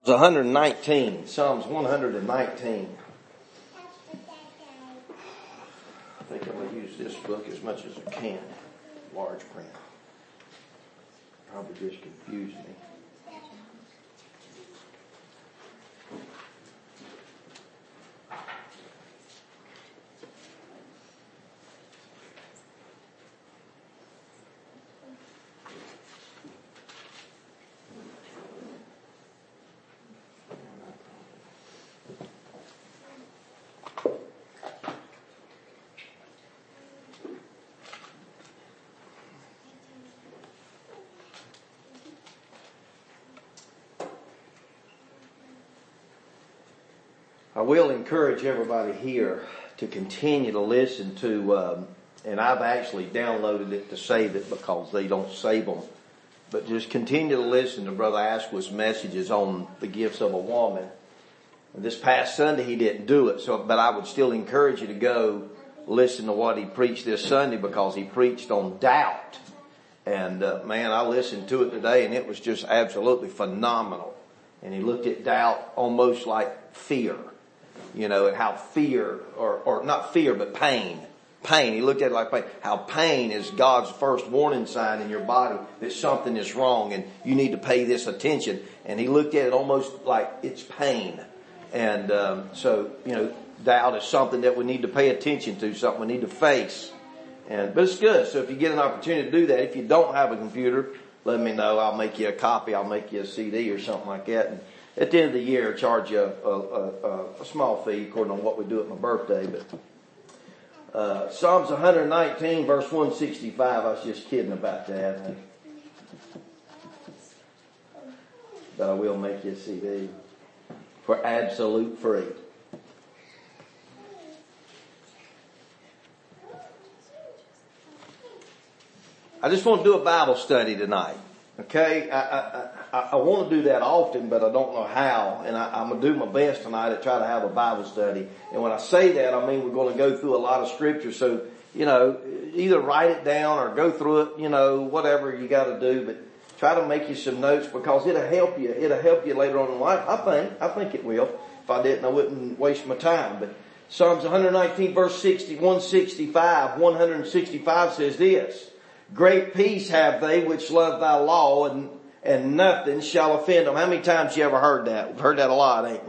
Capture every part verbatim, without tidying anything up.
one hundred nineteen, Psalms one hundred nineteen. I think I'm going to use this book as much as I can. Large print. Probably just confused me. I will encourage everybody here to continue to listen to, um, and I've actually downloaded it to save it because they don't save them, but just continue to listen to Brother Asquith's messages on the gifts of a woman. And this past Sunday he didn't do it, so but I would still encourage you to go listen to what he preached this Sunday because he preached on doubt. And uh, man, I listened to it today and it was just absolutely phenomenal. And he looked at doubt almost like fear. You know, and how fear, or, or not fear, but pain. Pain. He looked at it like pain. How pain is God's first warning sign in your body that something is wrong and you need to pay this attention. And he looked at it almost like it's pain. And um, so, you know, doubt is something that we need to pay attention to, something we need to face. And but it's good. So if you get an opportunity to do that, if you don't have a computer, let me know. I'll make you a copy. I'll make you a C D or something like that. And at the end of the year, I charge you a, a, a, a small fee according to what we do at my birthday. But uh, Psalms one hundred nineteen, verse one sixty-five. I was just kidding about that. But I will make you a C D for absolute free. I just want to do a Bible study tonight. Okay, I, I, I, I want to do that often, but I don't know how, and I, I'm going to do my best tonight to try to have a Bible study. And when I say that, I mean we're going to go through a lot of scripture, so, you know, either write it down or go through it, you know, whatever you got to do, but try to make you some notes because it'll help you, it'll help you later on in life. I think, I think it will. If I didn't, I wouldn't waste my time. But Psalms one hundred nineteen, verse sixty, one sixty-five, one hundred sixty-five says this: great peace have they which love thy law, and, and nothing shall offend them. How many times you ever heard that? We've heard that a lot, ain't we?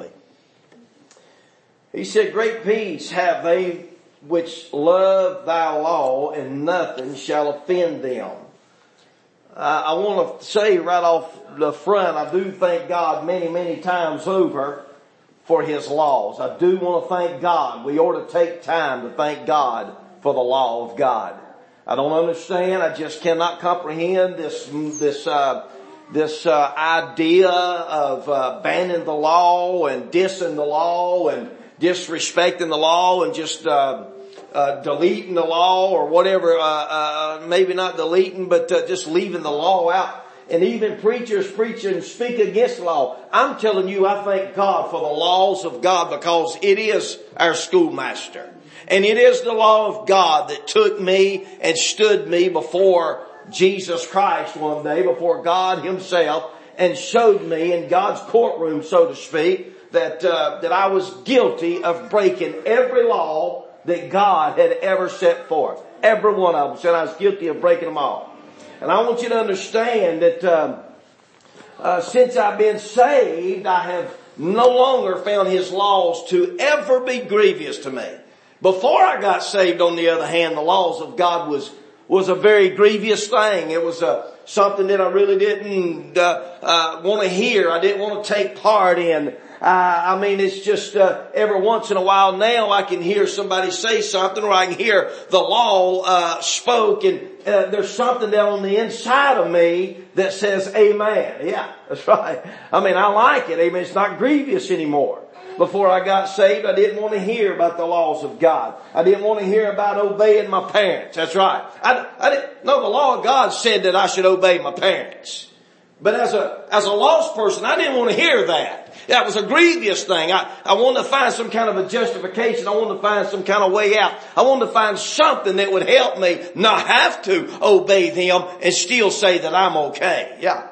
He said, great peace have they which love thy law, and nothing shall offend them. Uh, I want to say right off the front, I do thank God many, many times over for His laws. I do want to thank God. We ought to take time to thank God for the law of God. I don't understand. I just cannot comprehend this, this, uh, this, uh, idea of, uh, banning the law and dissing the law and disrespecting the law and just, uh, uh, deleting the law or whatever, uh, uh, maybe not deleting, but, uh, just leaving the law out. And even preachers preach and speak against the law. I'm telling you, I thank God for the laws of God because it is our schoolmaster. And it is the law of God that took me and stood me before Jesus Christ one day, before God Himself, and showed me in God's courtroom, so to speak, that uh, that I was guilty of breaking every law that God had ever set forth. Every one of them said I was guilty of breaking them all. And I want you to understand that um, uh, since I've been saved, I have no longer found His laws to ever be grievous to me. Before I got saved, on the other hand, the laws of God was, was a very grievous thing. It was uh, something that I really didn't, uh, uh, want to hear. I didn't want to take part in. Uh, I mean, it's just, uh, every once in a while now I can hear somebody say something, or I can hear the law, uh, spoke, and, uh, there's something down on the inside of me that says amen. Yeah, that's right. I mean, I like it. Amen. It's not grievous anymore. Before I got saved, I didn't want to hear about the laws of God. I didn't want to hear about obeying my parents. That's right. I, I didn't, no, the law of God said that I should obey my parents. But as a, as a lost person, I didn't want to hear that. That was a grievous thing. I, I wanted to find some kind of a justification. I wanted to find some kind of way out. I wanted to find something that would help me not have to obey them and still say that I'm okay. Yeah.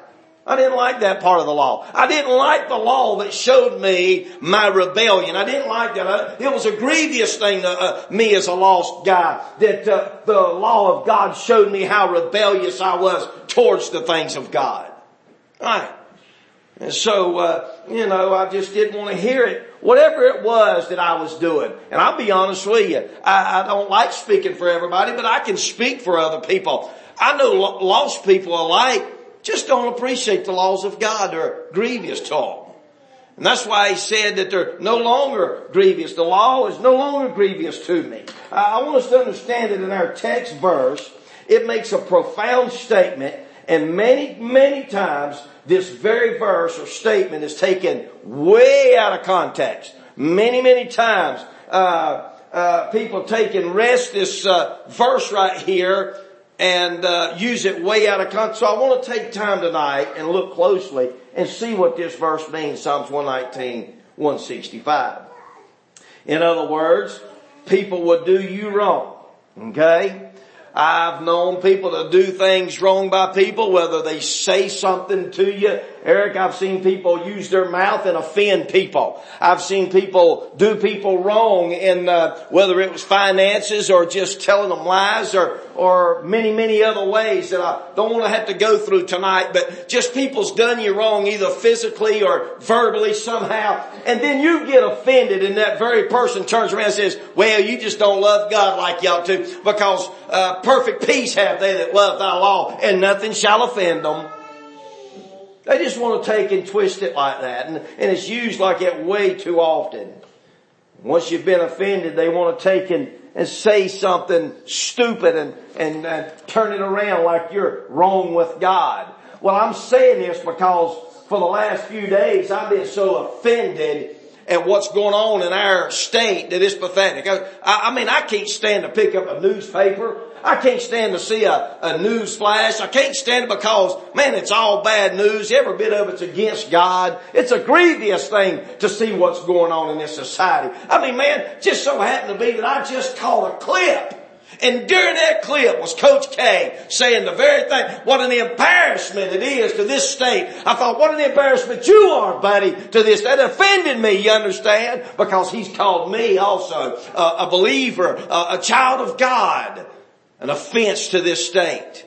I didn't like that part of the law. I didn't like the law that showed me my rebellion. I didn't like that. It was a grievous thing to uh, me as a lost guy that uh, the law of God showed me how rebellious I was towards the things of God. All right. And so, uh, you know, I just didn't want to hear it. Whatever it was that I was doing. And I'll be honest with you. I, I don't like speaking for everybody, but I can speak for other people. I know lo- lost people alike just don't appreciate the laws of God. They're grievous to them. And that's why he said that they're no longer grievous. The law is no longer grievous to me. I want us to understand that in our text verse, it makes a profound statement. And many, many times, this very verse or statement is taken way out of context. Many, many times, uh, uh, people take and rest this uh, verse right here and uh, use it way out of context. So I want to take time tonight and look closely and see what this verse means. Psalms one nineteen, one sixty-five. In other words, people would do you wrong. Okay? I've known people to do things wrong by people, whether they say something to you. Eric, I've seen people use their mouth and offend people. I've seen people do people wrong in uh, whether it was finances or just telling them lies or or many, many other ways that I don't want to have to go through tonight. But just people's done you wrong either physically or verbally somehow. And then you get offended and that very person turns around and says, well, you just don't love God like you ought to because uh, perfect peace have they that love thy law and nothing shall offend them. They just want to take and twist it like that. And, and it's used like that way too often. Once you've been offended, they want to take and, and say something stupid and, and, and turn it around like you're wrong with God. Well, I'm saying this because for the last few days I've been so offended at what's going on in our state that it's pathetic. I, I mean, I can't stand to pick up a newspaper. I can't stand to see a, a news flash. I can't stand it because, man, it's all bad news. Every bit of it's against God. It's a grievous thing to see what's going on in this society. I mean, man, just so happened to be that I just caught a clip. And during that clip was Coach K saying the very thing, what an embarrassment it is to this state. I thought, what an embarrassment you are, buddy, to this. That offended me, you understand? Because he's called me also uh, a believer, uh, a child of God. An offense to this state.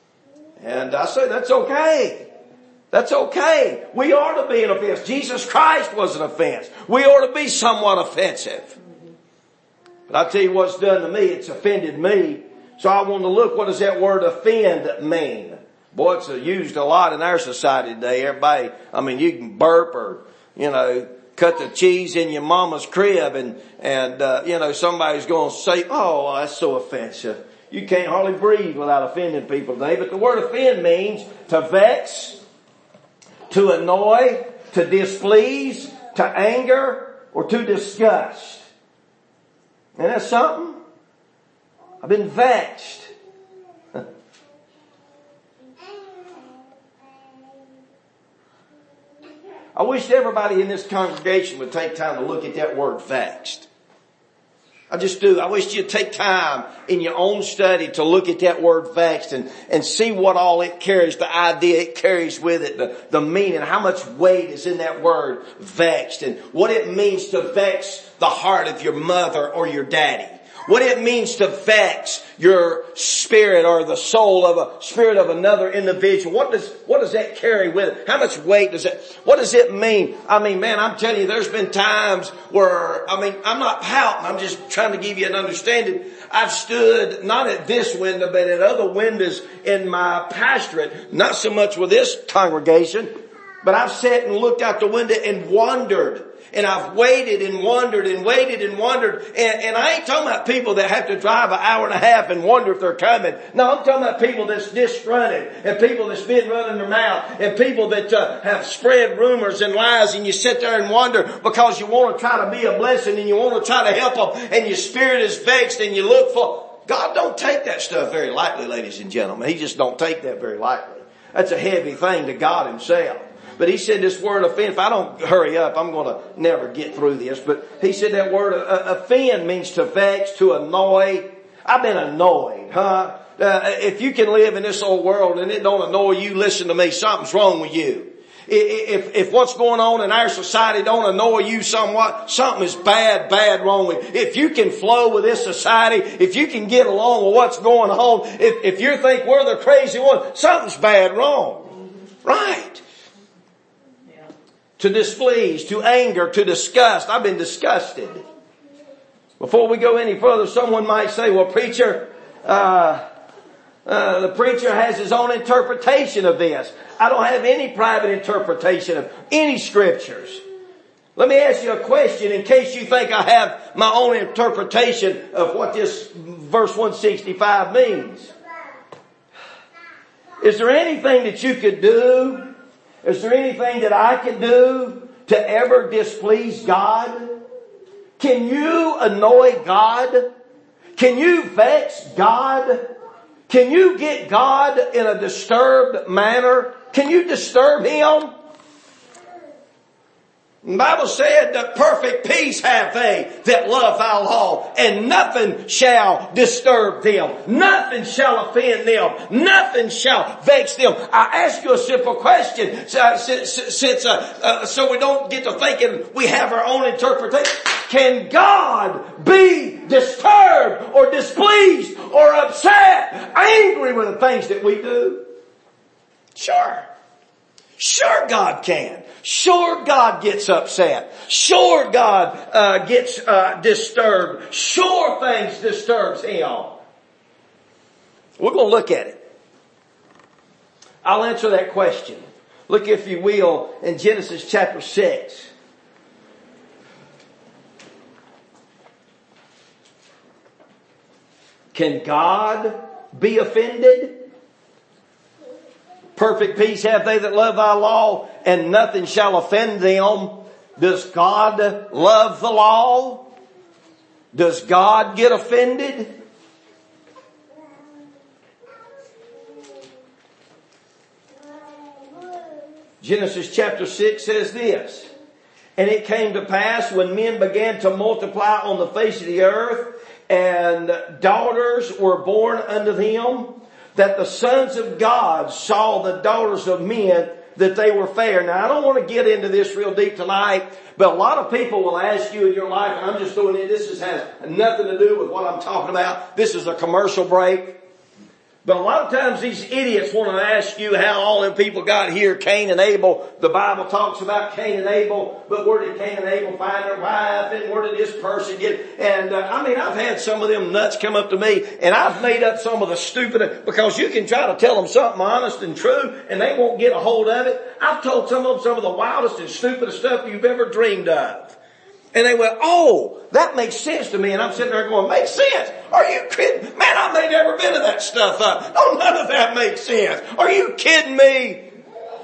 And I say that's okay. That's okay. We ought to be an offense. Jesus Christ was an offense. We ought to be somewhat offensive. But I tell you what's done to me, it's offended me. So I want to look, what does that word offend mean? Boy, it's used a lot in our society today. Everybody, I mean, you can burp or, you know, cut the cheese in your mama's crib and, and, uh, you know, somebody's going to say, oh, that's so offensive. You can't hardly breathe without offending people today. But the word offend means to vex, to annoy, to displease, to anger, or to disgust. Isn't that something? I've been vexed. I wish everybody in this congregation would take time to look at that word vexed. I just do. I wish you'd take time in your own study to look at that word vexed and, and see what all it carries, the idea it carries with it, the, the meaning, how much weight is in that word vexed and what it means to vex the heart of your mother or your daddy. What it means to vex your spirit or the soul of a spirit of another individual. What does, what does that carry with it? How much weight does it, what does it mean? I mean, man, I'm telling you, there's been times where, I mean, I'm not pouting. I'm just trying to give you an understanding. I've stood not at this window, but at other windows in my pastorate, not so much with this congregation, but I've sat and looked out the window and wondered. And I've waited and wondered and waited and wondered. And, and I ain't talking about people that have to drive an hour and a half and wonder if they're coming. No, I'm talking about people that's disgruntled and people that's been running their mouth and people that uh, have spread rumors and lies, and you sit there and wonder because you want to try to be a blessing and you want to try to help them and your spirit is vexed and you look for... God don't take that stuff very lightly, ladies and gentlemen. He just don't take that very lightly. That's a heavy thing to God himself. But he said this word offend, if I don't hurry up, I'm going to never get through this. But he said that word uh, offend means to vex, to annoy. I've been annoyed, huh? uh, if you can live in this old world and it don't annoy you, listen to me, something's wrong with you. If, if what's going on in our society don't annoy you somewhat, something is bad, bad wrong with you. If you can flow with this society, if you can get along with what's going on, if, if you think we're the crazy one, something's bad wrong. Right. Yeah. To displease, to anger, to disgust. I've been disgusted. Before we go any further, someone might say, well, preacher, uh, uh, the preacher has his own interpretation of this. I don't have any private interpretation of any scriptures. Let me ask you a question in case you think I have my own interpretation of what this verse one sixty-five means. Is there anything that you could do? Is there anything that I could do to ever displease God? Can you annoy God? Can you vex God? Can you get God in a disturbed manner? Can you disturb Him? The Bible said that perfect peace have they that love thy law, and nothing shall disturb them. Nothing shall offend them. Nothing shall vex them. I ask you a simple question, since, since uh, uh, so we don't get to thinking we have our own interpretation. Can God be disturbed or displeased or upset, angry with the things that we do? Sure. Sure God can. Sure God gets upset. Sure God uh, gets uh, disturbed. Sure things disturbs Him. We're going to look at it. I'll answer that question. Look, if you will, in Genesis chapter six. Can God be offended? Perfect peace have they that love thy law, and nothing shall offend them. Does God love the law? Does God get offended? Genesis chapter six says this. And it came to pass when men began to multiply on the face of the earth, and daughters were born unto them, that the sons of God saw the daughters of men, that they were fair. Now, I don't want to get into this real deep tonight, but a lot of people will ask you in your life, and I'm just doing it, this is, has nothing to do with what I'm talking about. This is a commercial break. But a lot of times these idiots want to ask you how all them people got here, Cain and Abel. The Bible talks about Cain and Abel, but where did Cain and Abel find their wife, and where did this person get? And uh, I mean, I've had some of them nuts come up to me, and I've made up some of the stupid, because you can try to tell them something honest and true, and they won't get a hold of it. I've told some of them some of the wildest and stupidest stuff you've ever dreamed of. And they went, oh, that makes sense to me. And I'm sitting there going, makes sense? Are you kidding? Man, I may never been to that stuff up. Oh, none of that makes sense. Are you kidding me?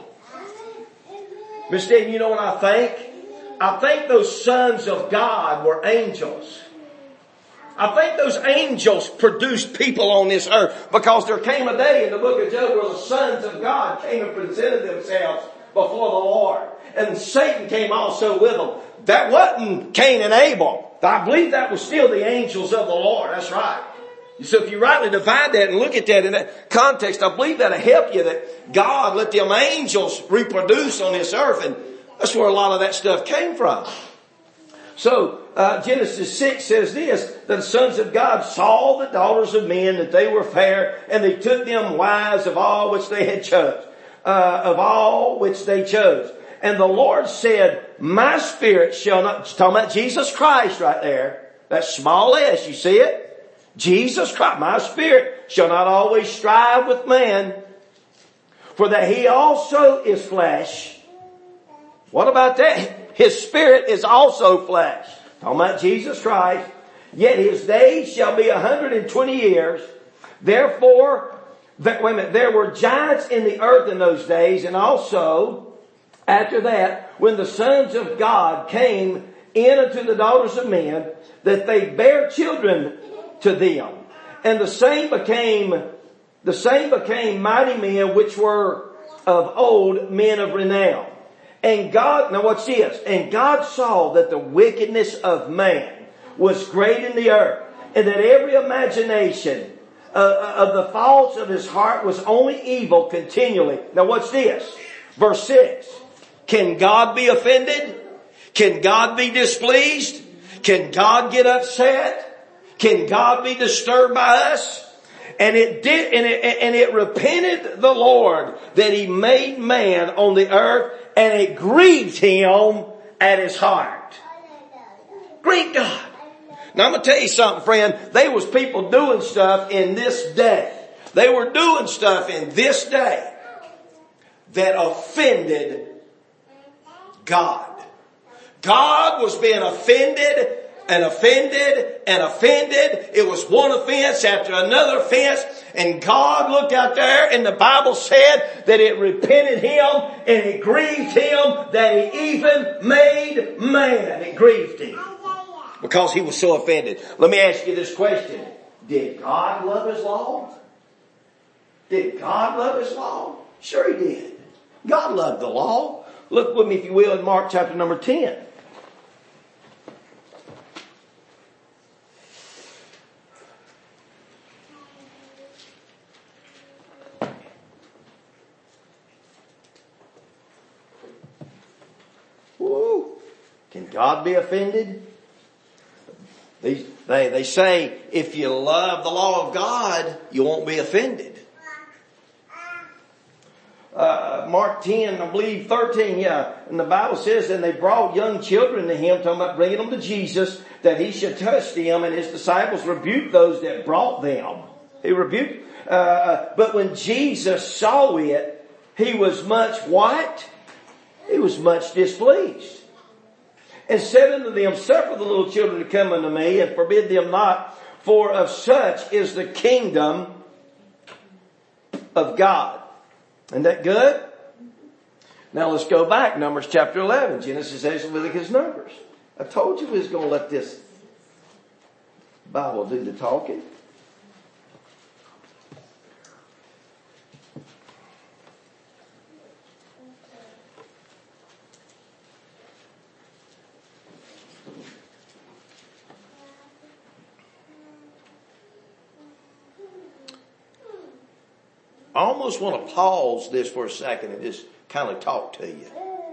Mister Stephen, you know what I think? I think those sons of God were angels. I think those angels produced people on this earth, because there came a day in the book of Job where the sons of God came and presented themselves before the Lord. And Satan came also with them. That wasn't Cain and Abel. I believe that was still the angels of the Lord. That's right. So if you rightly divide that and look at that in that context, I believe that'll help you, that God let them angels reproduce on this earth. And that's where a lot of that stuff came from. So uh, Genesis six says this, that the sons of God saw the daughters of men, that they were fair, and they took them wives of all which they had chose, uh, of all which they chose. And the Lord said, my spirit shall not, it's talking about Jesus Christ right there. That small s, you see it? Jesus Christ, my spirit shall not always strive with man, for that he also is flesh. What about that? His spirit is also flesh. Talking about Jesus Christ. Yet his days shall be a hundred and twenty years. Therefore, wait a minute, there were giants in the earth in those days, and also after that, when the sons of God came in unto the daughters of men, that they bare children to them. And the same became, the same became mighty men which were of old, men of renown. And God, now watch this, and God saw that the wickedness of man was great in the earth, and that every imagination uh, of the thoughts of his heart was only evil continually. Now watch this. Verse six. Can God be offended? Can God be displeased? Can God get upset? Can God be disturbed by us? And it did, and it, and it repented the Lord that he made man on the earth, and it grieved him at his heart. Grieved God. Now I'm going to tell you something, friend. There was people doing stuff in this day. They were doing stuff in this day that offended God. God was being offended and offended and offended. It was one offense after another offense. And God looked out there, and the Bible said that it repented him and it grieved him that he even made man. It grieved him because he was so offended. Let me ask you this question. Did God love his law? Did God love his law? Sure he did. God loved the law. Look with me, if you will, in Mark chapter number ten. Woo. Can God be offended? These, they, they say if you love the law of God, you won't be offended. Uh, Mark ten, I believe thirteen, yeah. And the Bible says, and they brought young children to him, talking about bringing them to Jesus, that he should touch them, and his disciples rebuked those that brought them. He rebuked. Uh, but when Jesus saw it, he was much what? He was much displeased. And said unto them, suffer the little children to come unto me, and forbid them not, for of such is the kingdom of God. Isn't that good? Now let's go back. Numbers chapter eleven. Genesis, Exodus, Leviticus, Numbers. I told you we was going to let this Bible do the talking. I almost want to pause this for a second and just kind of talk to you.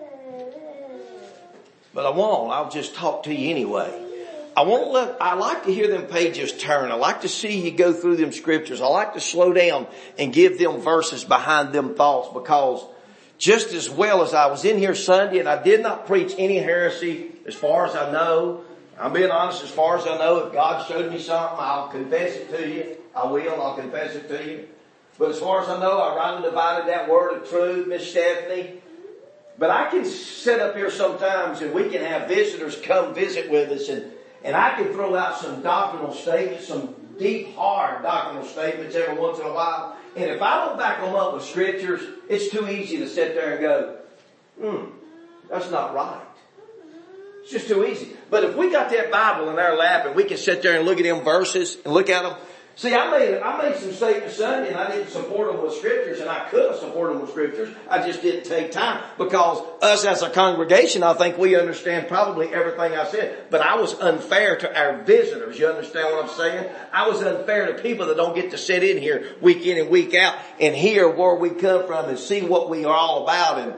But I won't. I'll just talk to you anyway. I want to let, I like to hear them pages turn. I like to see you go through them scriptures. I like to slow down and give them verses behind them thoughts, because just as well as I was in here Sunday and I did not preach any heresy as far as I know, I'm being honest, as far as I know, if God showed me something, I'll confess it to you. I will. I'll confess it to you. But as far as I know, I rightly divided that word of truth, Miss Stephanie. But I can sit up here sometimes and we can have visitors come visit with us, and, and I can throw out some doctrinal statements, some deep, hard doctrinal statements every once in a while. And if I don't back them up with scriptures, it's too easy to sit there and go, hmm, that's not right. It's just too easy. But if we got that Bible in our lap and we can sit there and look at them verses and look at them. See, I made, I made some statements Sunday and I didn't support them with scriptures, and I could have supported them with scriptures. I just didn't take time, because us as a congregation, I think we understand probably everything I said. But I was unfair to our visitors. You understand what I'm saying? I was unfair to people that don't get to sit in here week in and week out and hear where we come from and see what we are all about. And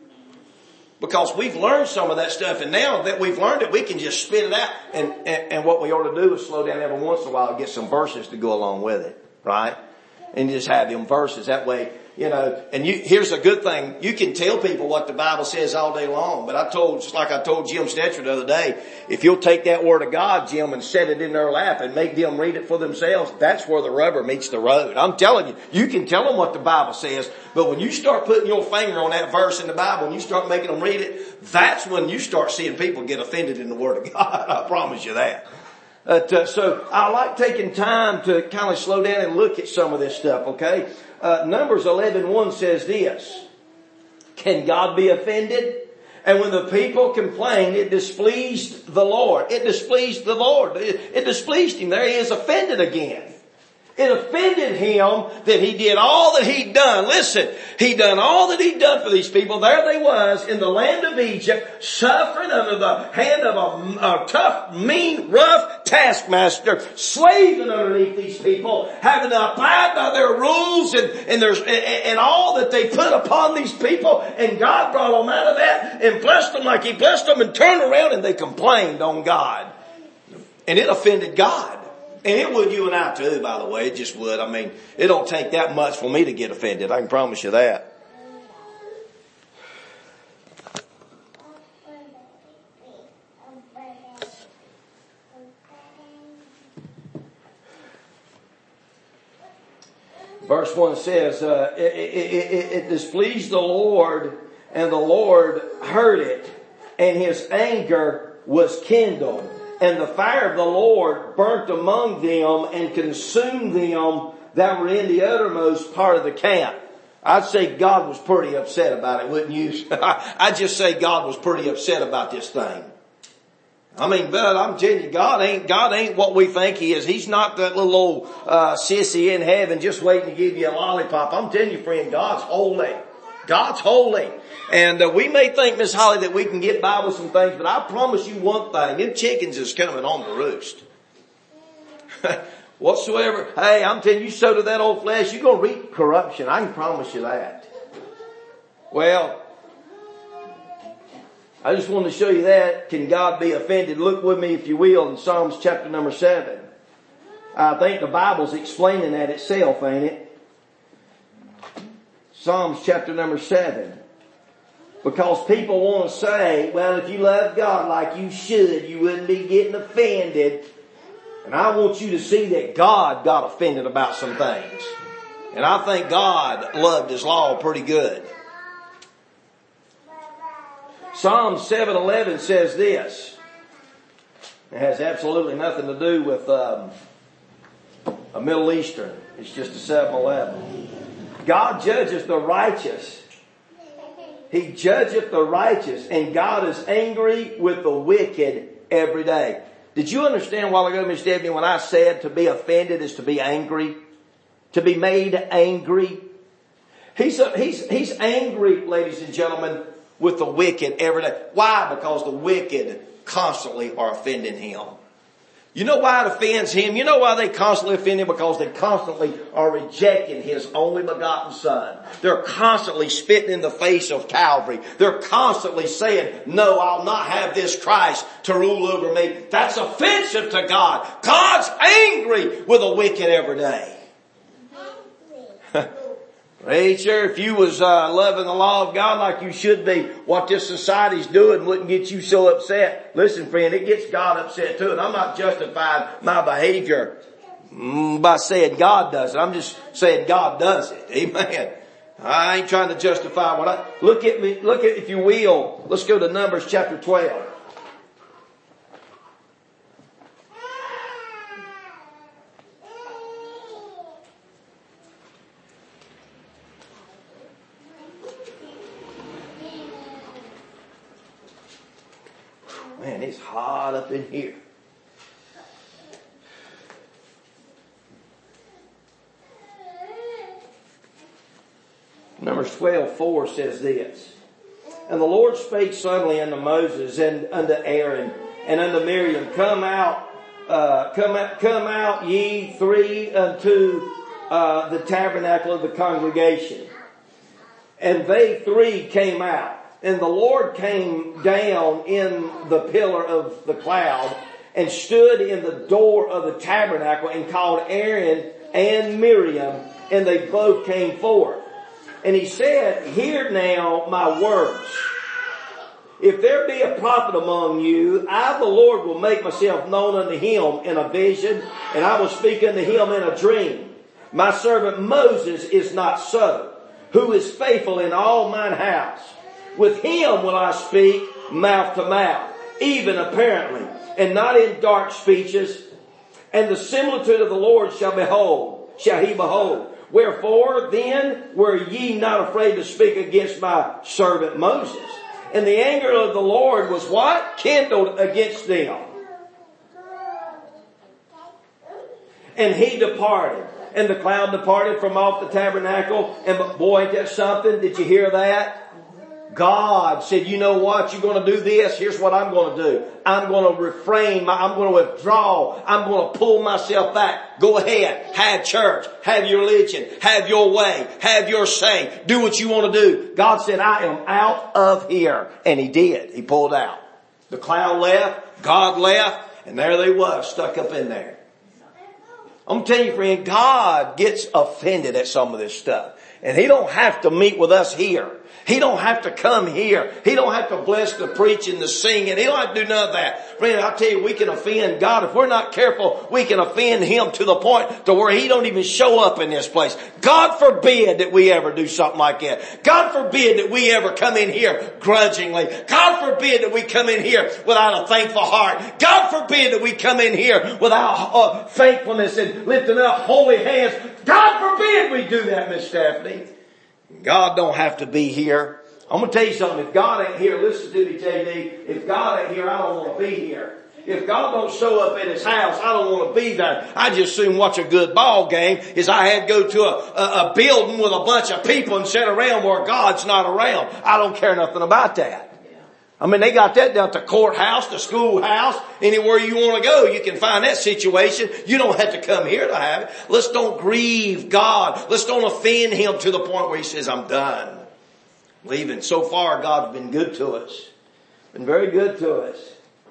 because we've learned some of that stuff, and now that we've learned it, we can just spit it out. And, and, and what we ought to do is slow down every once in a while and get some verses to go along with it, right? And just have them verses. That way, you know, and you, here's a good thing. You can tell people what the Bible says all day long. But I told, just like I told Jim Stetcher the other day, if you'll take that word of God, Jim, and set it in their lap and make them read it for themselves, that's where the rubber meets the road. I'm telling you, you can tell them what the Bible says, but when you start putting your finger on that verse in the Bible and you start making them read it, that's when you start seeing people get offended in the Word of God. I promise you that. But, uh, so I like taking time to kind of slow down and look at some of this stuff, okay? Uh, Numbers eleven one says this, can God be offended? And when the people complained, it displeased the Lord. It displeased the Lord. It, it displeased him. There he is offended again. It offended him that he did all that he'd done. Listen, he'd done all that he'd done for these people. There they was in the land of Egypt, suffering under the hand of a, a tough, mean, rough taskmaster, slaving underneath these people, having to abide by their rules and, and, there's, and, and all that they put upon these people. And God brought them out of that and blessed them like He blessed them, and turned around and they complained on God. And it offended God. And it would you and I too, by the way. It just would. I mean, it don't take that much for me to get offended. I can promise you that. Verse one says, uh, it, it, it, it displeased the Lord, and the Lord heard it, and His anger was kindled. And the fire of the Lord burnt among them and consumed them that were in the uttermost part of the camp. I'd say God was pretty upset about it, wouldn't you? I'd just say God was pretty upset about this thing. I mean, but I'm telling you, God ain't, God ain't what we think He is. He's not that little old, uh, sissy in heaven just waiting to give you a lollipop. I'm telling you, friend, God's holy. God's holy. And uh, we may think, Miss Holly, that we can get by with some things, but I promise you one thing, them chickens is coming on the roost. Whatsoever, hey, I'm telling you, you sow to that old flesh, you're going to reap corruption. I can promise you that. Well, I just wanted to show you that. Can God be offended? Look with me, if you will, in Psalms chapter number seven. I think the Bible's explaining that itself, ain't it? Psalms chapter number seven. Because people want to say, well, if you love God like you should, you wouldn't be getting offended. And I want you to see that God got offended about some things. And I think God loved His law pretty good. Psalm seven eleven says this. It has absolutely nothing to do with um, a Middle Eastern. It's just a seven eleven. God judgeth the righteous. He judgeth the righteous, and God is angry with the wicked every day. Did you understand a while ago, Miss Debbie, when I said to be offended is to be angry? To be made angry? He's, a, he's, he's angry, ladies and gentlemen, with the wicked every day. Why? Because the wicked constantly are offending Him. You know why it offends Him? You know why they constantly offend Him? Because they constantly are rejecting His only begotten Son. They're constantly spitting in the face of Calvary. They're constantly saying, no, I'll not have this Christ to rule over me. That's offensive to God. God's angry with the wicked every day. Preacher, if you was uh, loving the law of God like you should be, what this society's doing wouldn't get you so upset. Listen, friend, it gets God upset too. And I'm not justifying my behavior by saying God does it. I'm just saying God does it. Amen. I ain't trying to justify what I... Look at me, look at, if you will, let's go to Numbers chapter twelve. Man, it's hot up in here. Numbers twelve four says this. And the Lord spake suddenly unto Moses and unto Aaron and unto Miriam, Come out, uh, come out, come out ye three unto uh, the tabernacle of the congregation. And they three came out. And the Lord came down in the pillar of the cloud and stood in the door of the tabernacle and called Aaron and Miriam, and they both came forth. And he said, Hear now my words. If there be a prophet among you, I, the Lord, will make myself known unto him in a vision, and I will speak unto him in a dream. My servant Moses is not so, who is faithful in all mine house. With him will I speak mouth to mouth, even apparently, and not in dark speeches. And the similitude of the Lord shall behold, shall he behold. Wherefore then were ye not afraid to speak against my servant Moses? And the anger of the Lord was what? Kindled against them. And he departed. and the cloud departed from off the tabernacle. And boy, ain't that something? Did you hear that? God said, you know what? You're going to do this. Here's what I'm going to do. I'm going to refrain. I'm going to withdraw. I'm going to pull myself back. Go ahead. Have church. Have your religion. Have your way. Have your say. Do what you want to do. God said, I am out of here. And He did. He pulled out. The cloud left. God left. And there they was, stuck up in there. I'm telling you, friend, God gets offended at some of this stuff. And He don't have to meet with us here. He don't have to come here. He don't have to bless the preaching, the singing. He don't have to do none of that. Friend, I tell you, we can offend God. If we're not careful, we can offend Him to the point to where He don't even show up in this place. God forbid that we ever do something like that. God forbid that we ever come in here grudgingly. God forbid that we come in here without a thankful heart. God forbid that we come in here without uh, thankfulness and lifting up holy hands. God forbid we do that, Miss Stephanie. God don't have to be here. I'm going to tell you something. If God ain't here, listen to me, J D. If God ain't here, I don't want to be here. If God don't show up at His house, I don't want to be there. I just soon watch a good ball game as I had to go to a, a, a building with a bunch of people and sit around where God's not around. I don't care nothing about that. I mean, they got that down at the courthouse, the schoolhouse, anywhere you want to go, you can find that situation. You don't have to come here to have it. Let's don't grieve God. Let's don't offend Him to the point where He says, I'm done. Leaving. So far, God's been good to us. Been very good to us.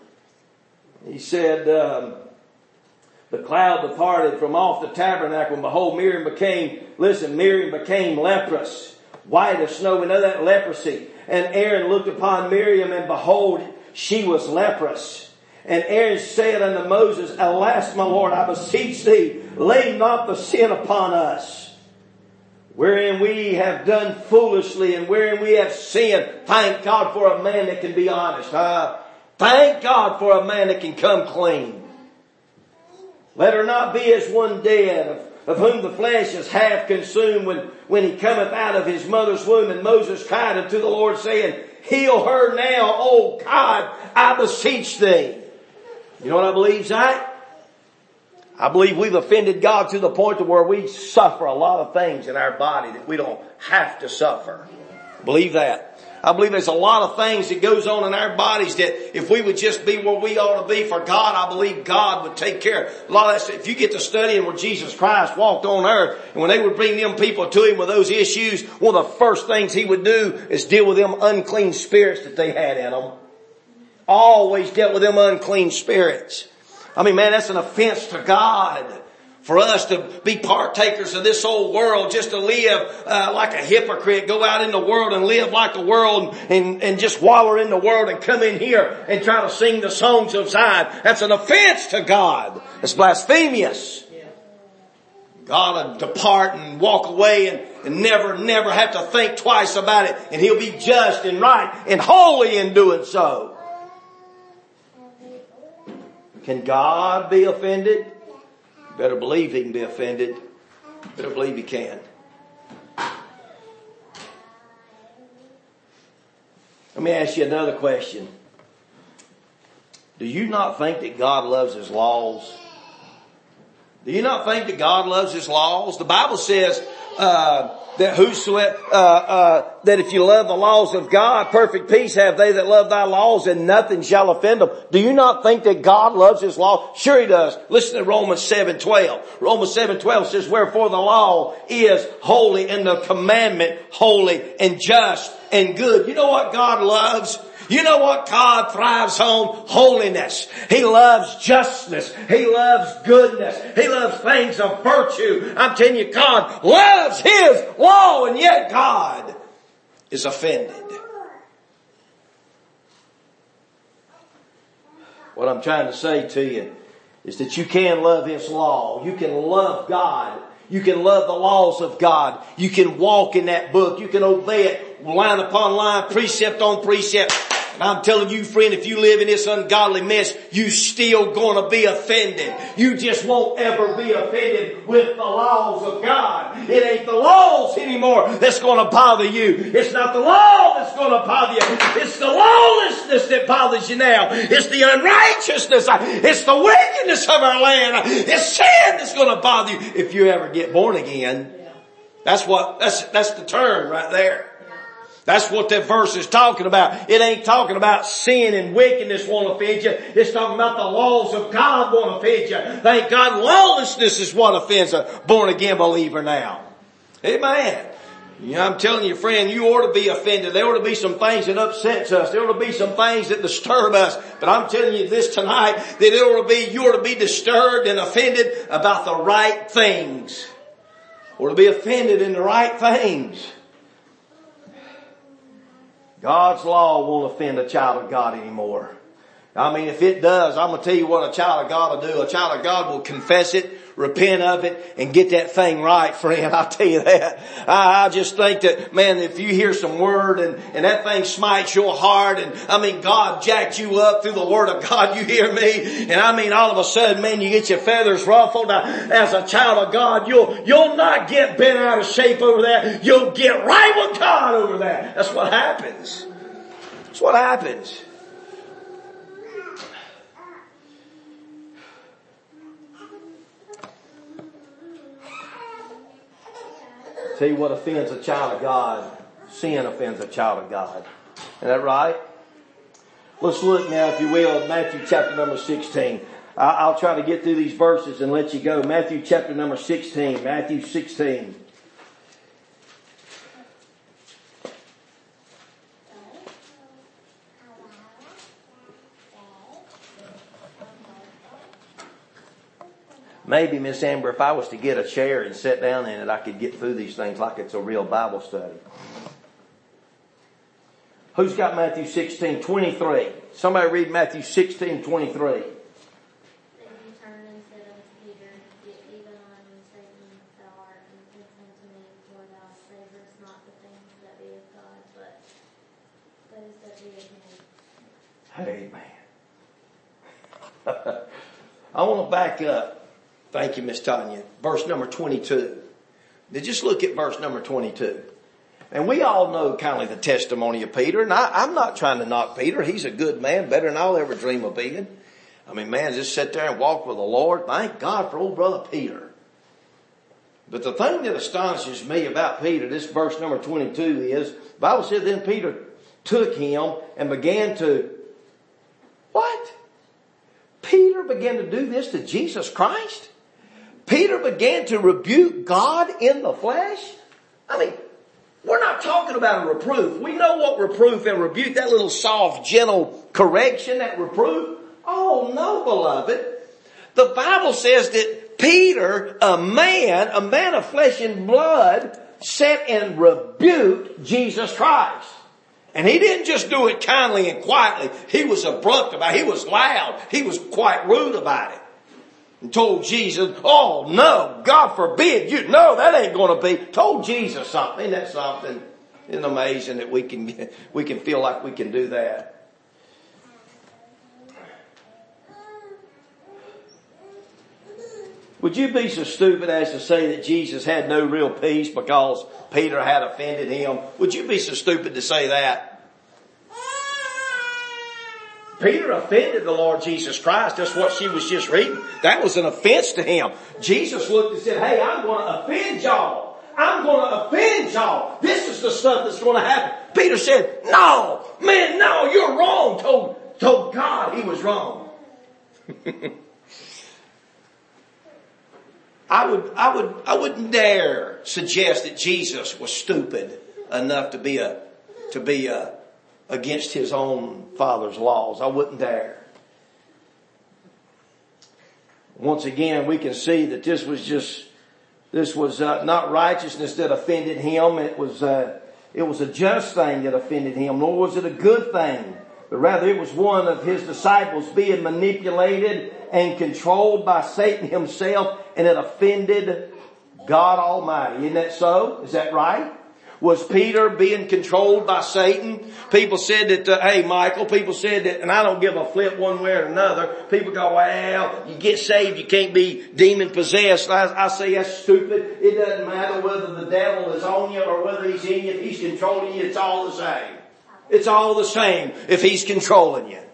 He said, um, the cloud departed from off the tabernacle, and behold, Miriam became, listen, Miriam became leprous, white as snow. We know that leprosy. And Aaron looked upon Miriam, and behold, she was leprous. And Aaron said unto Moses, Alas, my Lord, I beseech thee, lay not the sin upon us, wherein we have done foolishly and wherein we have sinned. Thank God for a man that can be honest. Uh, thank God for a man that can come clean. Let her not be as one dead, of of whom the flesh is half consumed when, when he cometh out of his mother's womb. And Moses cried unto the Lord, saying, Heal her now, O God, I beseech thee. You know what I believe, Zach? I believe we've offended God to the point to where we suffer a lot of things in our body that we don't have to suffer. Believe that. I believe there's a lot of things that goes on in our bodies that if we would just be where we ought to be for God, I believe God would take care. A lot of that stuff. If you get to studying where Jesus Christ walked on earth, and when they would bring them people to Him with those issues, one of the first things He would do is deal with them unclean spirits that they had in them. Always dealt with them unclean spirits. I mean, man, that's an offense to God. For us to be partakers of this old world, just to live uh, like a hypocrite, go out in the world and live like the world and, and just wallow in the world and come in here and try to sing the songs of Zion. That's an offense to God. It's blasphemous. God will depart and walk away and, and never, never have to think twice about it. And He'll be just and right and holy in doing so. Can God be offended? Better believe He can be offended. Better believe He can. Let me ask you another question. Do you not think that God loves His laws? Do you not think that God loves His laws? The Bible says uh, that whosoever uh, uh, that if you love the laws of God, perfect peace have they that love Thy laws, and nothing shall offend them. Do you not think that God loves His law? Sure He does. Listen to Romans seven twelve. Romans seven twelve says, Wherefore the law is holy, and the commandment holy and just and good. You know what God loves? You know what God thrives on? Holiness. He loves justness. He loves goodness. He loves things of virtue. I'm telling you, God loves His law, and yet God is offended. What I'm trying to say to you is that you can love His law. You can love God. You can love the laws of God. You can walk in that book. You can obey it line upon line, precept on precept. And I'm telling you, friend, if you live in this ungodly mess, you still gonna be offended. You just won't ever be offended with the laws of God. It ain't the laws anymore that's gonna bother you. It's not the law that's gonna bother you. It's the lawlessness that bothers you now. It's the unrighteousness. It's the wickedness of our land. It's sin that's gonna bother you if you ever get born again. That's what, that's, that's the term right there. That's what that verse is talking about. It ain't talking about sin and wickedness won't offend you. It's talking about the laws of God won't offend you. Thank God lawlessness is what offends a born again believer now. Amen. You know, I'm telling you, friend, you ought to be offended. There ought to be some things that upsets us. There ought to be some things that disturb us. But I'm telling you this tonight, that it ought to be, you ought to be disturbed and offended about the right things. Or to be offended in the right things. God's law won't offend a child of God anymore. I mean, if it does, I'm going to tell you what a child of God will do. A child of God will confess it, repent of it, and get that thing right, friend. I'll tell you that. I, I just think that, man, if you hear some word and, and that thing smites your heart, and I mean, God jacked you up through the word of God, you hear me? And I mean, all of a sudden, man, you get your feathers ruffled. Now, as a child of God, you'll, you'll not get bent out of shape over that. You'll get right with God over that. That's what happens. That's what happens. Tell you what offends a child of God. Sin offends a child of God. Isn't that right? Let's look now, if you will, at Matthew chapter number sixteen. I'll try to get through these verses and let you go. Matthew chapter number sixteen. Matthew sixteen. Maybe, Miss Amber, if I was to get a chair and sit down in it, I could get through these things like it's a real Bible study. Who's got Matthew sixteen twenty-three? Somebody read Matthew sixteen twenty-three. Amen. I want to back up. Thank you, Miss Tanya. Verse number twenty-two. Now just look at verse number twenty-two. And we all know kind of the testimony of Peter. And I, I'm not trying to knock Peter. He's a good man, better than I'll ever dream of being. I mean, man, just sit there and walk with the Lord. Thank God for old brother Peter. But the thing that astonishes me about Peter, this verse number twenty-two is, the Bible said then Peter took him and began to, what? Peter began to do this to Jesus Christ? Peter began to rebuke God in the flesh? I mean, we're not talking about a reproof. We know what reproof and rebuke, that little soft, gentle correction, that reproof. Oh no, beloved. The Bible says that Peter, a man, a man of flesh and blood, sat and rebuked Jesus Christ. And he didn't just do it kindly and quietly. He was abrupt about it. He was loud. He was quite rude about it. And told Jesus, oh no, God forbid you, no, that ain't going to be. Told Jesus something. Isn't that something? Isn't it amazing that we can, we can feel like we can do that? Would you be so stupid as to say that Jesus had no real peace because Peter had offended him? Would you be so stupid to say that? Peter offended the Lord Jesus Christ. That's what she was just reading. That was an offense to him. Jesus looked and said, hey, I'm going to offend y'all. I'm going to offend y'all. This is the stuff that's going to happen. Peter said, no, man, no, you're wrong. Told, told God he was wrong. I would, I would, I wouldn't dare suggest that Jesus was stupid enough to be a, to be a, against his own Father's laws. I wouldn't dare. Once again, we can see that this was just, this was uh, not righteousness that offended him. It was, uh, it was a just thing that offended him, nor was it a good thing. But rather it was one of his disciples being manipulated and controlled by Satan himself, and it offended God Almighty. Isn't that so? Is that right? Was Peter being controlled by Satan? People said that, uh, hey Michael, people said that, and I don't give a flip one way or another. People go, well, you get saved, you can't be demon possessed. I, I say that's stupid. It doesn't matter whether the devil is on you or whether he's in you. If he's controlling you, it's all the same. It's all the same if he's controlling you.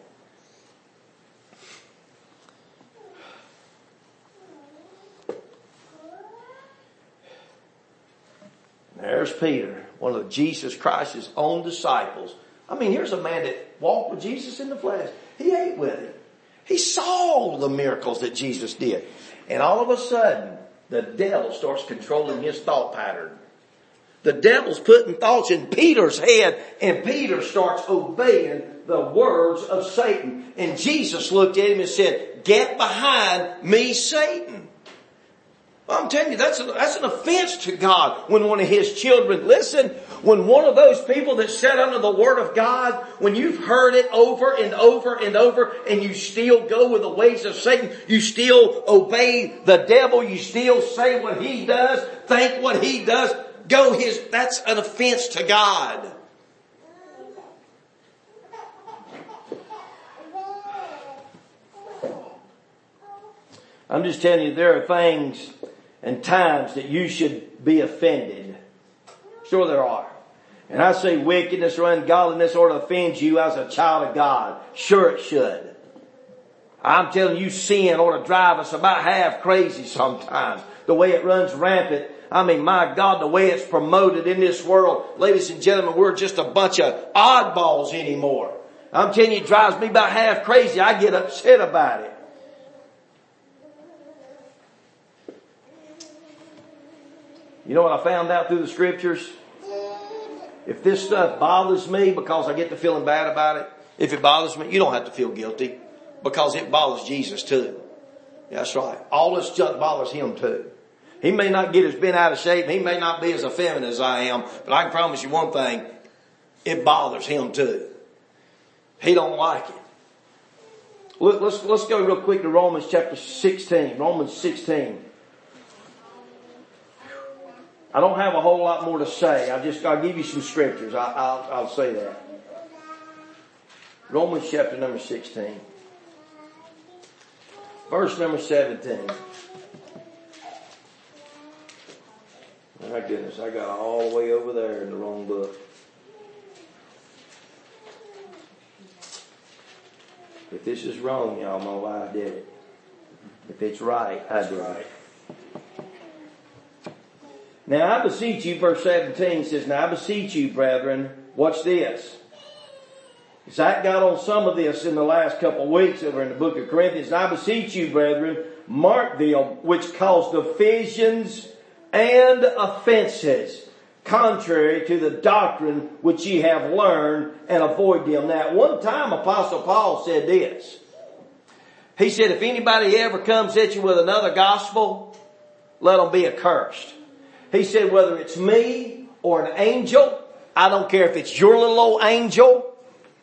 There's Peter, one of Jesus Christ's own disciples. I mean, here's a man that walked with Jesus in the flesh. He ate with him. He saw the miracles that Jesus did. And all of a sudden, the devil starts controlling his thought pattern. The devil's putting thoughts in Peter's head, and Peter starts obeying the words of Satan. And Jesus looked at him and said, "Get behind me, Satan." I'm telling you, that's, a, that's an offense to God when one of His children, listen, when one of those people that sat under the Word of God, when you've heard it over and over and over and you still go with the ways of Satan, you still obey the devil, you still say what he does, think what he does, go his, that's an offense to God. I'm just telling you, there are things and times that you should be offended. Sure there are. And I say wickedness or ungodliness ought to offend you as a child of God. Sure it should. I'm telling you, sin ought to drive us about half crazy sometimes. The way it runs rampant. I mean, my God, the way it's promoted in this world. Ladies and gentlemen, we're just a bunch of oddballs anymore. I'm telling you, it drives me about half crazy. I get upset about it. You know what I found out through the scriptures? If this stuff bothers me because I get to feeling bad about it, if it bothers me, you don't have to feel guilty because it bothers Jesus too. That's right. All this junk bothers Him too. He may not get as bent out of shape. He may not be as effeminate as I am, but I can promise you one thing. It bothers Him too. He don't like it. Look, let's, let's go real quick to Romans chapter sixteen. Romans sixteen. I don't have a whole lot more to say. I just, I'll give you some scriptures. I, I'll, I'll say that. Romans chapter number sixteen. Verse number seventeen. My goodness, I got it all the way over there in the wrong book. If this is wrong, y'all know why I did it. If it's right, I did it. Now I beseech you, verse seventeen says, now I beseech you, brethren, watch this. Zach got on some of this in the last couple of weeks over in the book of Corinthians. I beseech you, brethren, mark them which cause divisions and offenses, contrary to the doctrine which ye have learned, and avoid them. Now at one time Apostle Paul said this. He said, if anybody ever comes at you with another gospel, let them be accursed. He said, whether it's me or an angel, I don't care if it's your little old angel.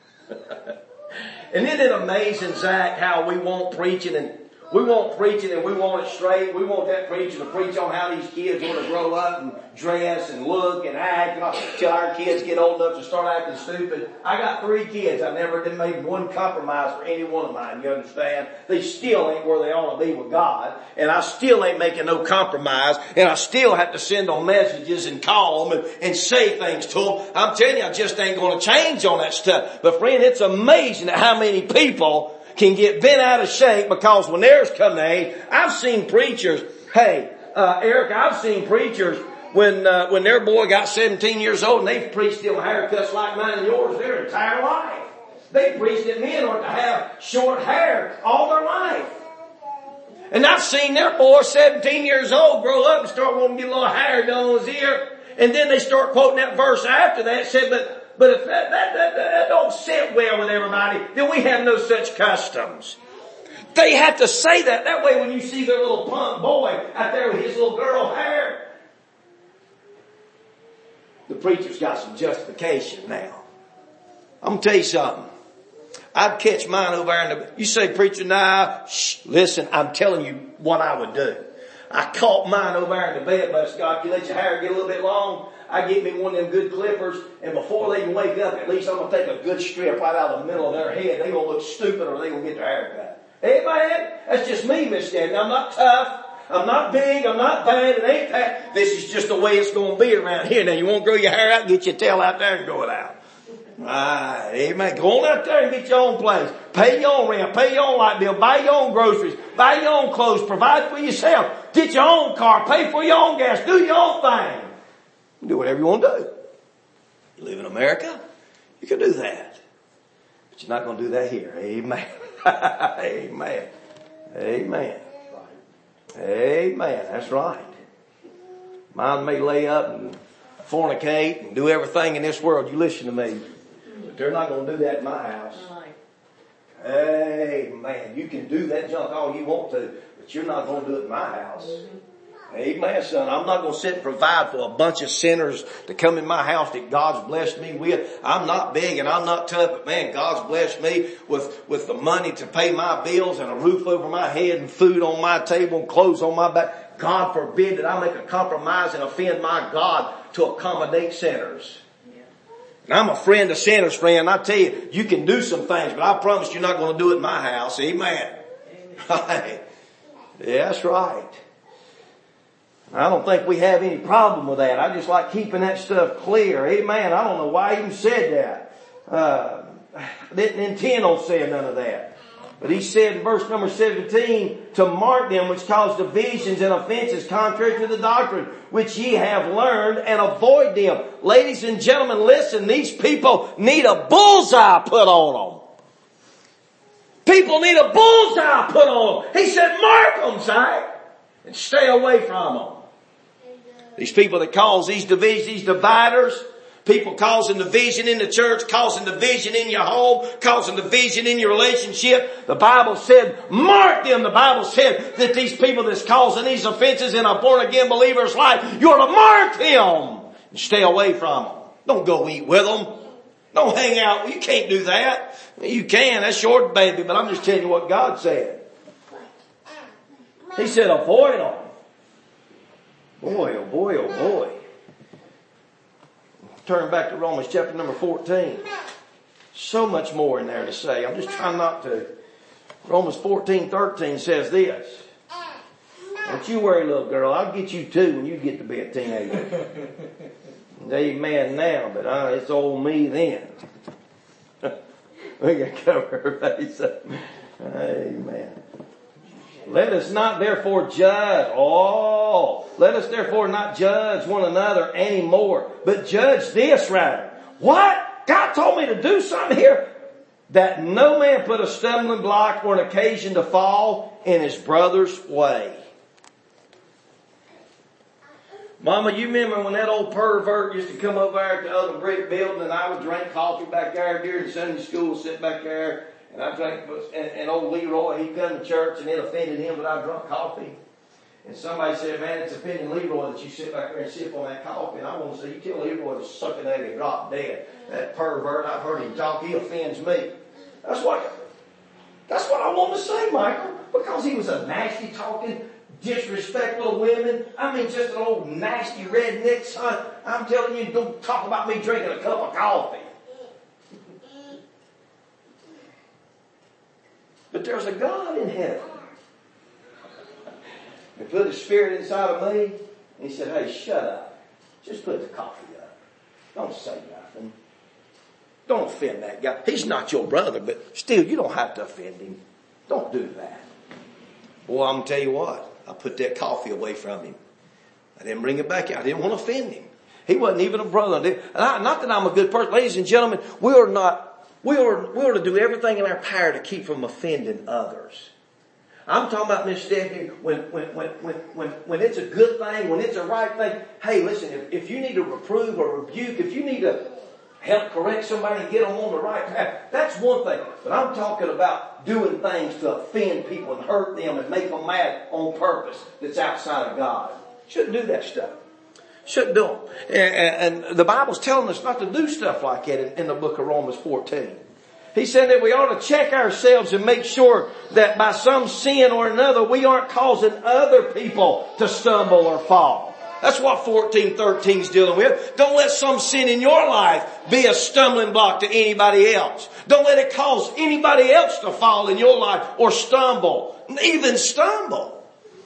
And isn't it amazing, Zach, how we want preaching and we want preaching and we want it straight. We want that preacher to preach on how these kids want to grow up and dress and look and act and all, till our kids get old enough to start acting stupid. I got three kids. I never did make one compromise for any one of mine. You understand? They still ain't where they ought to be with God. And I still ain't making no compromise. And I still have to send them messages and call them and, and say things to them. I'm telling you, I just ain't going to change on that stuff. But friend, it's amazing at how many people can get bent out of shape because when theirs come to age, I've seen preachers, hey, uh, Eric, I've seen preachers when, uh, when their boy got seventeen years old and they've preached them haircuts like mine and yours their entire life. They preached that men ought to have short hair all their life. And I've seen their boy seventeen years old grow up and start wanting to get a little hair done on his ear. And then they start quoting that verse after that, said, but But if that, that, that, that don't sit well with everybody, then we have no such customs. They have to say that. That way when you see their little punk boy out there with his little girl hair, the preacher's got some justification now. I'm going to tell you something. I'd catch mine over there in the, you say, preacher, nah, shh, listen, I'm telling you what I would do. I caught mine over there in the bed, but God, you let your hair get a little bit long. I get me one of them good clippers, and before they can wake up, at least I'm going to take a good strip right out of the middle of their head. They're going to look stupid or they're going to get their hair cut. Amen? That's just me, Miss Stanton. I'm not tough. I'm not big. I'm not bad. It ain't that. This is just the way it's going to be around here. Now, you won't grow your hair out, get your tail out there and grow it out. Right, amen. Go on out there and get your own place. Pay your own rent. Pay your own light bill. Buy your own groceries. Buy your own clothes. Provide for yourself. Get your own car. Pay for your own gas. Do your own thing. Do whatever you want to do. You live in America, you can do that. But you're not going to do that here. Amen. Amen. Amen. Amen. That's right. Mine may lay up and fornicate and do everything in this world. You listen to me. But they're not going to do that in my house. Amen. You can do that junk all you want to, but you're not going to do it in my house. Amen, son. I'm not going to sit and provide for a bunch of sinners to come in my house that God's blessed me with. I'm not big and I'm not tough, but man, God's blessed me with, with the money to pay my bills and a roof over my head and food on my table and clothes on my back. God forbid that I make a compromise and offend my God to accommodate sinners. And I'm a friend of sinners, friend. I tell you, you can do some things, but I promise you're not going to do it in my house. Amen. Right. Yeah, that's right. I don't think we have any problem with that. I just like keeping that stuff clear. Amen. I don't know why he even said that. Uh, didn't intend on saying none of that. But he said in verse number seventeen, to mark them which cause divisions and offenses contrary to the doctrine which ye have learned, and avoid them. Ladies and gentlemen, listen, these people need a bullseye put on them. People need a bullseye put on them. He said, mark them, Si, and stay away from them. These people that cause these divisions, these dividers, people causing division in the church, causing division in your home, causing division in your relationship. The Bible said, mark them. The Bible said that these people that's causing these offenses in a born again believer's life, you're to mark them and stay away from them. Don't go eat with them. Don't hang out. You can't do that. You can. That's your baby, but I'm just telling you what God said. He said, avoid them. Boy, oh boy, oh boy. Turn back to Romans chapter number fourteen. So much more in there to say. I'm just trying not to. Romans fourteen thirteen says this. Don't you worry, little girl. I'll get you too when you get to be a teenager. Amen now, but uh, it's old me then. We can cover her face up. Amen. Let us not therefore judge. Oh, let us therefore not judge one another anymore, but judge this rather. What? God told me to do something here. That no man put a stumbling block or an occasion to fall in his brother's way. Mama, you remember when that old pervert used to come over there at the other brick building and I would drink coffee back there during Sunday school, sit back there. And I drank, and, and old Leroy, he'd come to church and it offended him that I drunk coffee. And somebody said, man, it's offending Leroy that you sit back there and sip on that coffee. And I want to say, you tell Leroy to suck it out and drop dead. That pervert, I've heard him talk, he offends me. That's what, that's what I want to say, Michael. Because he was a nasty talking, disrespectful women. I mean, just an old nasty redneck son. I'm telling you, don't talk about me drinking a cup of coffee. But there's a God in heaven. He put His Spirit inside of me. And He said, hey, shut up. Just put the coffee up. Don't say nothing. Don't offend that guy. He's not your brother, but still, you don't have to offend him. Don't do that. Well, I'm going to tell you what. I put that coffee away from him. I didn't bring it back out. I didn't want to offend him. He wasn't even a brother. Not that I'm a good person. Ladies and gentlemen, we are not We are, we are to do everything in our power to keep from offending others. I'm talking about, Miss Stephanie, when, when, when, when, when, when it's a good thing, when it's a right thing. Hey, listen, if, if you need to reprove or rebuke, if you need to help correct somebody and get them on the right path, that's one thing. But I'm talking about doing things to offend people and hurt them and make them mad on purpose that's outside of God. Shouldn't do that stuff. Shouldn't do it. And, and the Bible's telling us not to do stuff like that in, in the book of Romans fourteen. He said that we ought to check ourselves and make sure that by some sin or another we aren't causing other people to stumble or fall. That's what fourteen thirteen is dealing with. Don't let some sin in your life be a stumbling block to anybody else. Don't let it cause anybody else to fall in your life or stumble, even stumble.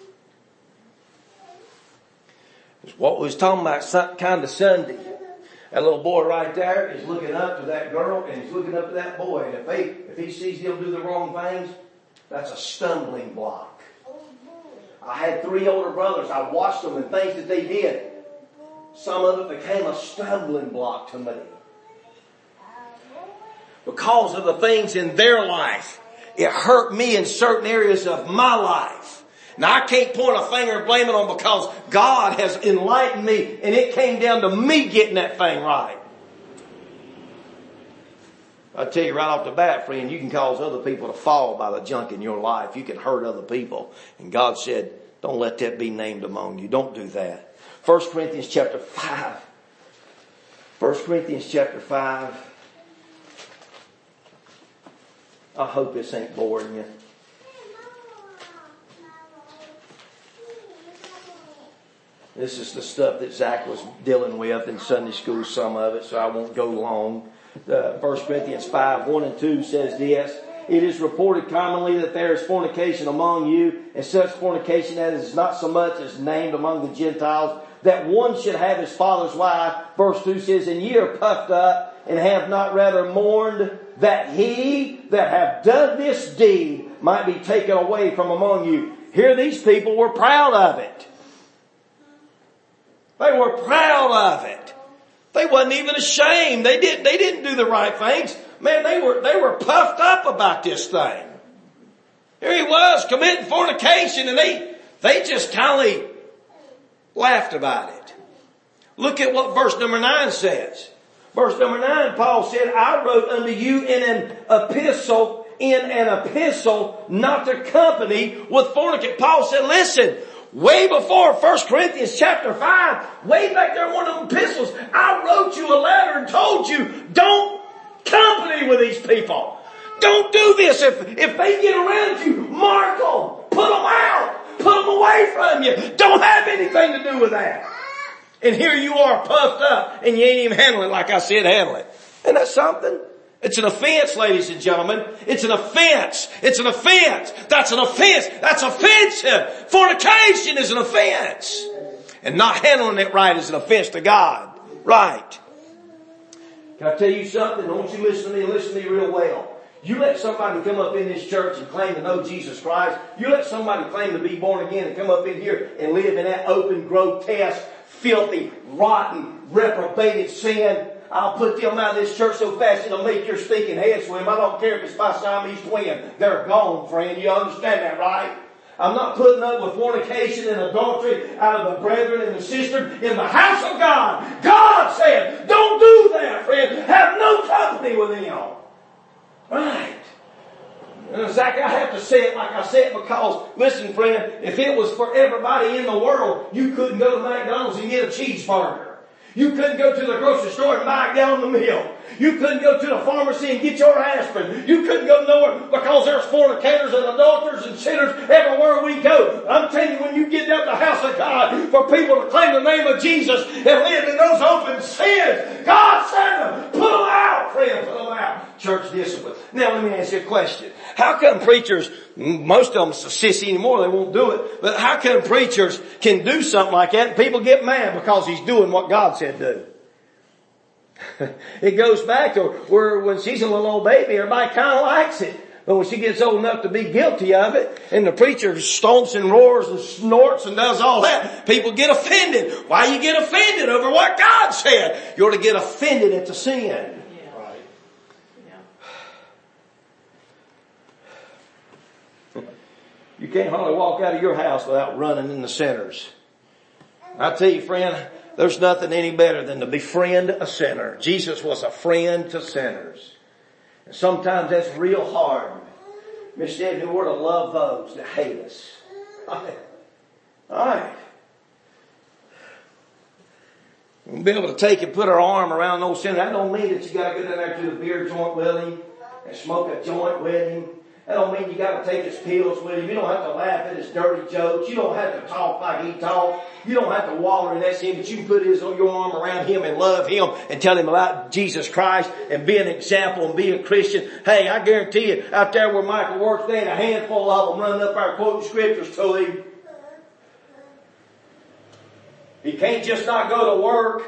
It's what we was talking about kind of Sunday. That little boy right there is looking up to that girl and he's looking up to that boy. And if he, if he sees them do the wrong things, that's a stumbling block. I had three older brothers. I watched them and things that they did. Some of it became a stumbling block to me. Because of the things in their life. It hurt me in certain areas of my life. Now I can't point a finger and blame it on because God has enlightened me and it came down to me getting that thing right. I tell you right off the bat, friend, you can cause other people to fall by the junk in your life. You can hurt other people. And God said, don't let that be named among you. Don't do that. First Corinthians chapter five. First Corinthians chapter five. I hope this ain't boring you. This is the stuff that Zach was dealing with in Sunday school, some of it, so I won't go long. Uh, First Corinthians five, one and two says this. It is reported commonly that there is fornication among you, and such fornication as is not so much as named among the Gentiles, that one should have his father's wife. Verse two says, and ye are puffed up, and have not rather mourned, that he that hath done this deed might be taken away from among you. Here these people were proud of it. They were proud of it. They wasn't even ashamed. They didn't, they didn't do the right things. Man, they were, they were puffed up about this thing. Here he was committing fornication and they, they just kind of laughed about it. Look at what verse number nine says. Verse number nine, Paul said, I wrote unto you in an epistle, in an epistle, not to company with fornicators. Paul said, listen, way before First Corinthians chapter five, way back there in one of them epistles, I wrote you a letter and told you, don't company with these people. Don't do this. If, if they get around you, mark them. Put them out. Put them away from you. Don't have anything to do with that. And here you are puffed up and you ain't even handling it like I said handle it. Isn't that something? It's an offense, ladies and gentlemen. It's an offense. It's an offense. That's an offense. That's offensive. Fornication is an offense. And not handling it right is an offense to God. Right. Can I tell you something? Don't you listen to me. Listen to me real well. You let somebody come up in this church and claim to know Jesus Christ. You let somebody claim to be born again and come up in here and live in that open, grotesque, filthy, rotten, reprobated sin. I'll put them out of this church so fast it'll make your stinking head swim. I don't care if it's by Siamese twin. They're gone, friend. You understand that, right? I'm not putting up with fornication and adultery out of the brethren and the sisters in the house of God. God said, don't do that, friend. Have no company with them. Right. And Zach, I have to say it like I said because, listen, friend, if it was for everybody in the world, you couldn't go to McDonald's and get a cheeseburger. You couldn't go to the grocery store and buy a gallon of milk. You couldn't go to the pharmacy and get your aspirin. You couldn't go nowhere because there's fornicators and adulterers and sinners everywhere we go. I'm telling you, when you get down to the house of God for people to claim the name of Jesus and live in those open sins, God said, put them out, friend, put them out. Church discipline. Now let me ask you a question. How come preachers, most of them are sissy anymore, they won't do it, but how come preachers can do something like that and people get mad because he's doing what God said do? It goes back to where when she's a little old baby, everybody kind of likes it. But when she gets old enough to be guilty of it, and the preacher stomps and roars and snorts and does all that, people get offended. Why you get offended over what God said? You're to get offended at the sin. Yeah. Right. Yeah. You can't hardly walk out of your house without running in the sinners. I tell you, friend, there's nothing any better than to befriend a sinner. Jesus was a friend to sinners. And sometimes that's real hard. Mister Edmund, we're to love those that hate us. All right. All right. We'll be able to take and put our arm around those sinners. That don't mean that you got to go down there to the beer joint with him and smoke a joint with him That don't mean you got to take his pills with him. You don't have to laugh at his dirty jokes. You don't have to talk like he talks. You don't have to waller in that sin, but you can put his, your arm around him and love him and tell him about Jesus Christ and be an example and be a Christian. Hey, I guarantee you, out there where Michael works, they had a handful of them running up there quoting scriptures to him. He can't just not go to work.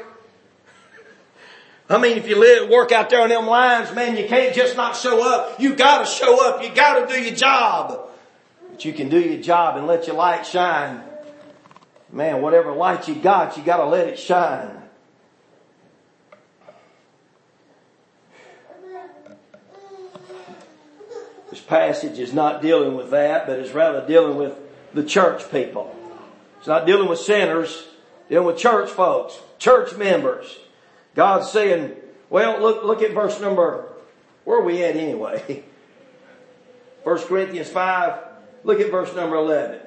I mean, if you live, work out there on them lines, man, you can't just not show up. You gotta show up. You gotta do your job. But you can do your job and let your light shine. Man, whatever light you got, you gotta let it shine. This passage is not dealing with that, but it's rather dealing with the church people. It's not dealing with sinners, it's dealing with church folks, church members. God's saying, well, look, look at verse number, where are we at anyway? First Corinthians five, look at verse number eleven.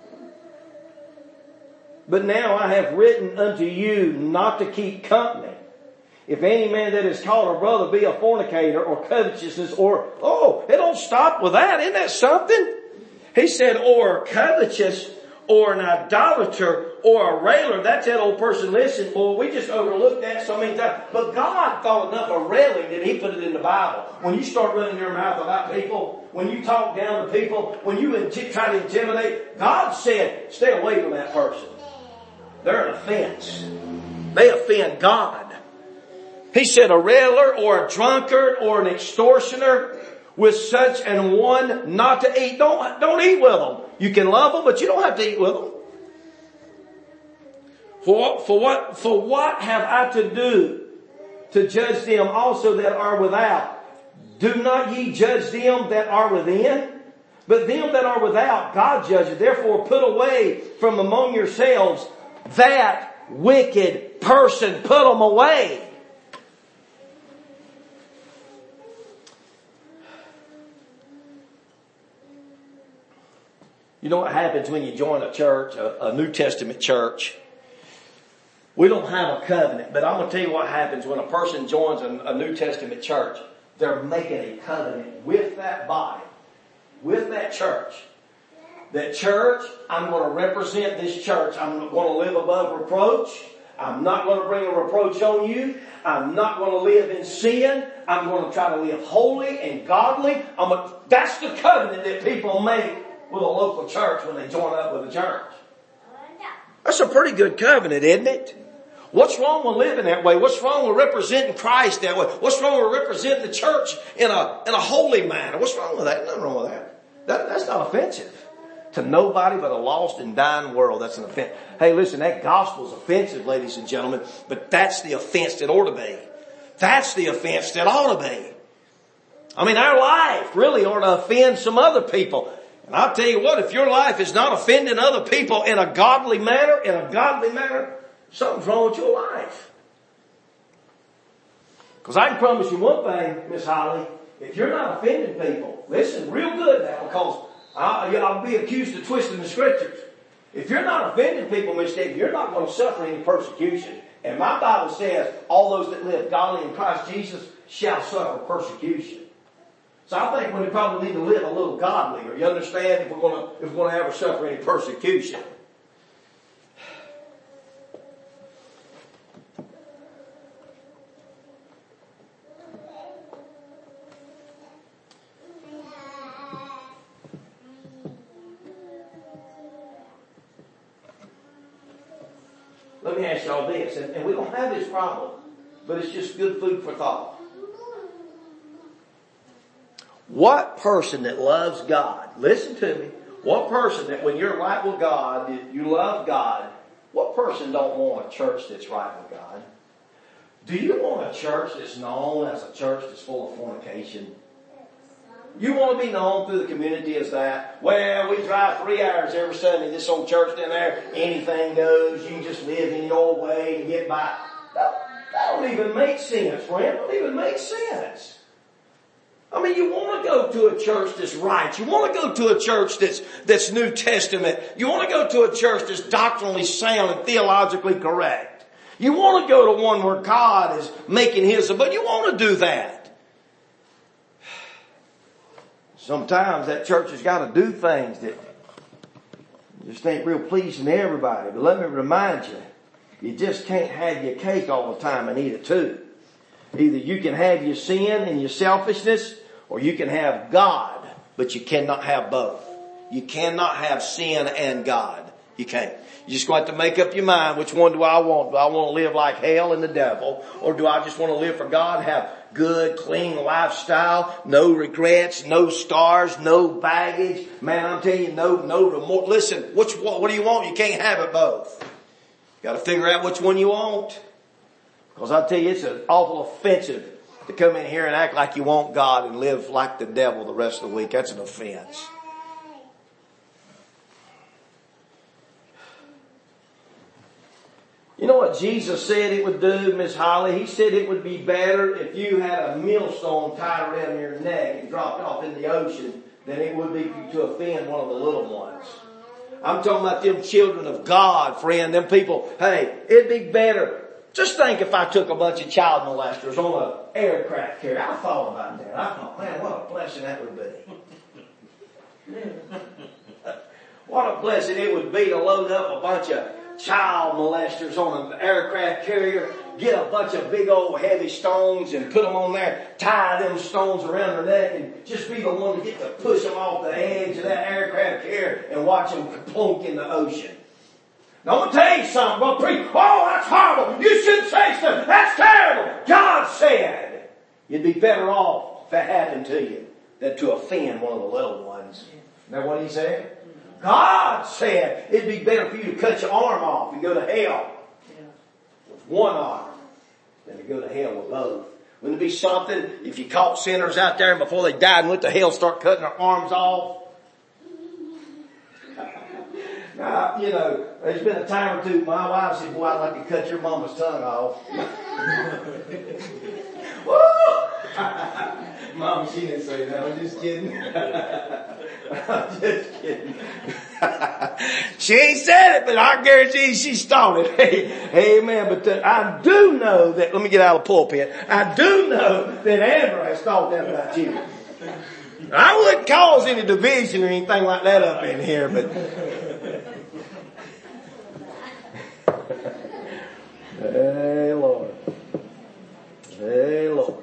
But now I have written unto you not to keep company. If any man that is called a brother be a fornicator or covetousness or, oh, it don't stop with that. Isn't that something? He said, or covetous or an idolater or a railer. That's that old person. Listen, boy, we just overlooked that so many times. But God thought enough of railing that he put it in the Bible. When you start running your mouth about people, when you talk down to people, when you int- try to intimidate, God said, stay away from that person. They're an offense. They offend God. He said a railer or a drunkard or an extortioner, with such an one not to eat. Don't, don't eat with them. You can love them, but you don't have to eat with them. For, for what, for what have I to do to judge them also that are without? Do not ye judge them that are within? But them that are without, God judgeth. Therefore put away from among yourselves that wicked person. Put them away. You know what happens when you join a church, a, a New Testament church? We don't have a covenant, but I'm going to tell you what happens when a person joins a, a New Testament church. They're making a covenant with that body, with that church. That church, I'm going to represent this church. I'm going to live above reproach. I'm not going to bring a reproach on you. I'm not going to live in sin. I'm going to try to live holy and godly. I'm a, that's the covenant that people make with a local church when they join up with a church. That's a pretty good covenant, isn't it? What's wrong with living that way? What's wrong with representing Christ that way? What's wrong with representing the church in a, in a holy manner? What's wrong with that? Nothing wrong with that. That, that's not offensive to nobody but a lost and dying world. That's an offense. Hey, listen, that gospel's offensive, ladies and gentlemen, but that's the offense that ought to be. That's the offense that ought to be. I mean, our life really ought to offend some other people. And I'll tell you what, if your life is not offending other people in a godly manner, in a godly manner, something's wrong with your life. Because I can promise you one thing, Miss Holly, if you're not offending people, listen real good now, because I'll, I'll be accused of twisting the scriptures. If you're not offending people, Miss Dave, you're not going to suffer any persecution. And my Bible says, all those that live godly in Christ Jesus shall suffer persecution. So I think we probably need to live a little godlier. You understand? If we're going to, if we're going to ever suffer any persecution. Let me ask y'all this, and, and we don't have this problem, but it's just good food for thought. What person that loves God, listen to me, what person that when you're right with God, you love God, what person don't want a church that's right with God? Do you want a church that's known as a church that's full of fornication? You want to be known through the community as that? Well, we drive three hours every Sunday, this old church down there, anything goes, you just live in your old way and get by. That, that don't even make sense, friend. It don't even make sense. I mean, you want to go to a church that's right. You want to go to a church that's, that's New Testament. You want to go to a church that's doctrinally sound and theologically correct. You want to go to one where God is making his, but you want to do that. Sometimes that church has got to do things that just ain't real pleasing to everybody. But let me remind you, you just can't have your cake all the time and eat it too. Either you can have your sin and your selfishness, or you can have God, but you cannot have both. You cannot have sin and God. You can't. You just got to make up your mind, which one do I want? Do I want to live like hell and the devil? Or do I just want to live for God, have good, clean lifestyle, no regrets, no scars, no baggage? Man, I'm telling you, no, no remorse. Listen, which, what, what do you want? You can't have it both. You got to figure out which one you want. Because I tell you, it's an awful offensive to come in here and act like you want God and live like the devil the rest of the week. That's an offense. You know what Jesus said it would do, Miss Holly? He said it would be better if you had a millstone tied around your neck and dropped off in the ocean than it would be to offend one of the little ones. I'm talking about them children of God, friend, them people. Hey, it'd be better. Just think if I took a bunch of child molesters on an aircraft carrier. I thought about that. I thought, man, what a blessing that would be. What a blessing it would be to load up a bunch of child molesters on an aircraft carrier, get a bunch of big old heavy stones and put them on there, tie them stones around their neck, and just be the one to get to push them off the edge of that aircraft carrier and watch them plunk in the ocean. Now, I'm going to tell you something. Well, preach, oh, that's horrible. You shouldn't say stuff. That's terrible. God said you'd be better off if that happened to you than to offend one of the little ones. Isn't that what he said? God said it'd be better for you to cut your arm off and go to hell with one arm than to go to hell with both. Wouldn't it be something if you caught sinners out there and before they died and went to hell start cutting their arms off? Now, you know, there's been a time or two my wife said, boy, I'd like to cut your mama's tongue off. Mom, she didn't say that. I'm just kidding. I'm just kidding. She ain't said it, but I guarantee she's thought it. Hey, amen. But the, I do know that, let me get out of the pulpit. I do know that Amber has thought that about you. I wouldn't cause any division or anything like that up in here, but hey, Lord. Hey, Lord.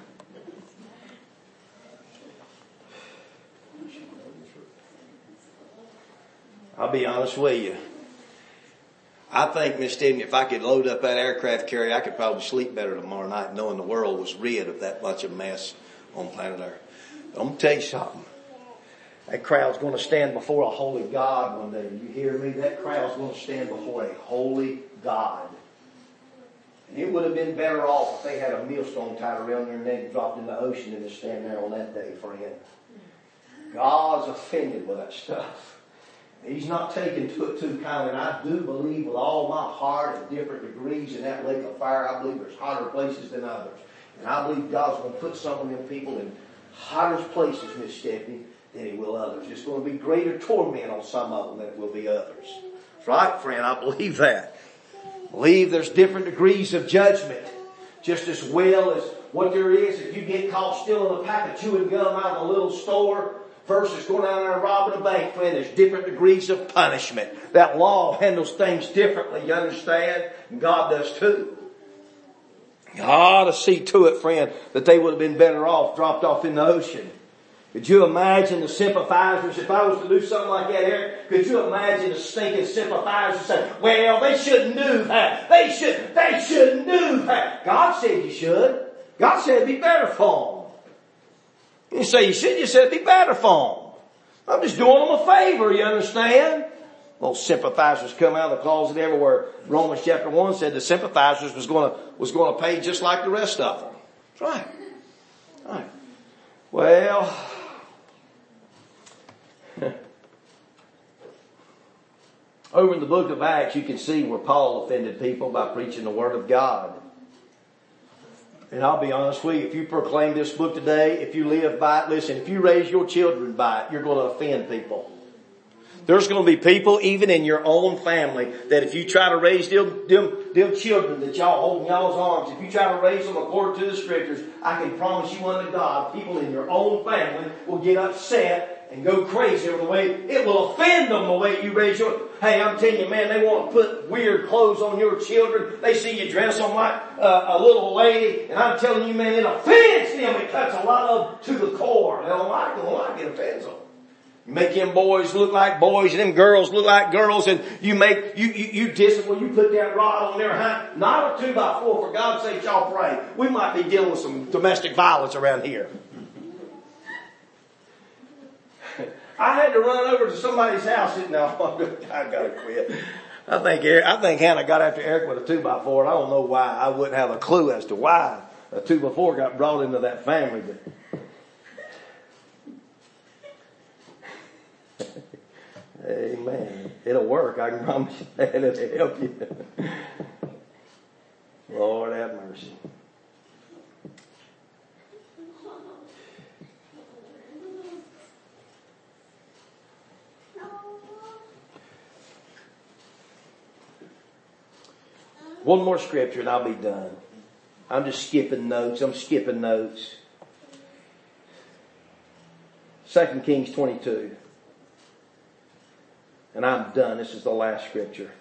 I'll be honest with you. I think, Miss Stephanie, if I could load up that aircraft carrier, I could probably sleep better tomorrow night knowing the world was rid of that bunch of mess on planet Earth. I'm going to tell you something. That crowd's going to stand before a holy God one day. You hear me? That crowd's going to stand before a holy God. And it would have been better off if they had a millstone tied around their neck and dropped in the ocean than to stand there on that day, friend. God's offended with that stuff. He's not taken to it too kindly. And I do believe with all my heart at different degrees in that lake of fire, I believe there's hotter places than others. And I believe God's going to put some of them people in hotter places, Miss Stephanie, than He will others. It's going to be greater torment on some of them than it will be others. That's right, friend. I believe that. I believe there's different degrees of judgment. Just as well as what there is if you get caught stealing a pack of chewing gum out of a little store versus going out there and robbing a bank, friend, there's different degrees of punishment. That law handles things differently, you understand? And God does too. You ought to see to it, friend, that they would have been better off dropped off in the ocean. Could you imagine the sympathizers, if I was to do something like that, Eric, could you imagine the stinking sympathizers saying, well, they shouldn't do that. They should, they shouldn't do that. God said you should. God said it'd be better for them. You say you should, you said it'd be better for them. I'm just doing them a favor, you understand? Those sympathizers come out of the closet everywhere. Romans chapter one said the sympathizers was going to, was going to pay just like the rest of them. That's right. All right. Well, over in the book of Acts, you can see where Paul offended people by preaching the Word of God. And I'll be honest with you, if you proclaim this book today, if you live by it, listen, if you raise your children by it, you're going to offend people. There's going to be people even in your own family that if you try to raise them, them, them children that y'all hold in y'all's arms, if you try to raise them according to the scriptures, I can promise you unto God, people in your own family will get upset and go crazy over the way, it will offend them the way you raise your, hey, I'm telling you, man, they want to put weird clothes on your children. They see you dress them like uh, a little lady, and I'm telling you, man, it offends them. It cuts a lot of them to the core. They don't like it. They don't like it. It offends them. You make them boys look like boys and them girls look like girls, and you make, you, you, you discipline, you put that rod on their hand. Not a two by four, for God's sake, y'all pray. We might be dealing with some domestic violence around here. I had to run over to somebody's house. No, I gotta quit. I think Eric, I think Hannah got after Eric with a two by four, and I don't know why. I wouldn't have a clue as to why a two by four got brought into that family, but amen. It'll work. I can promise you that. It'll help you. Lord have mercy. One more scripture and I'll be done. I'm just skipping notes. I'm skipping notes. Second Kings twenty-two. And I'm done. This is the last scripture.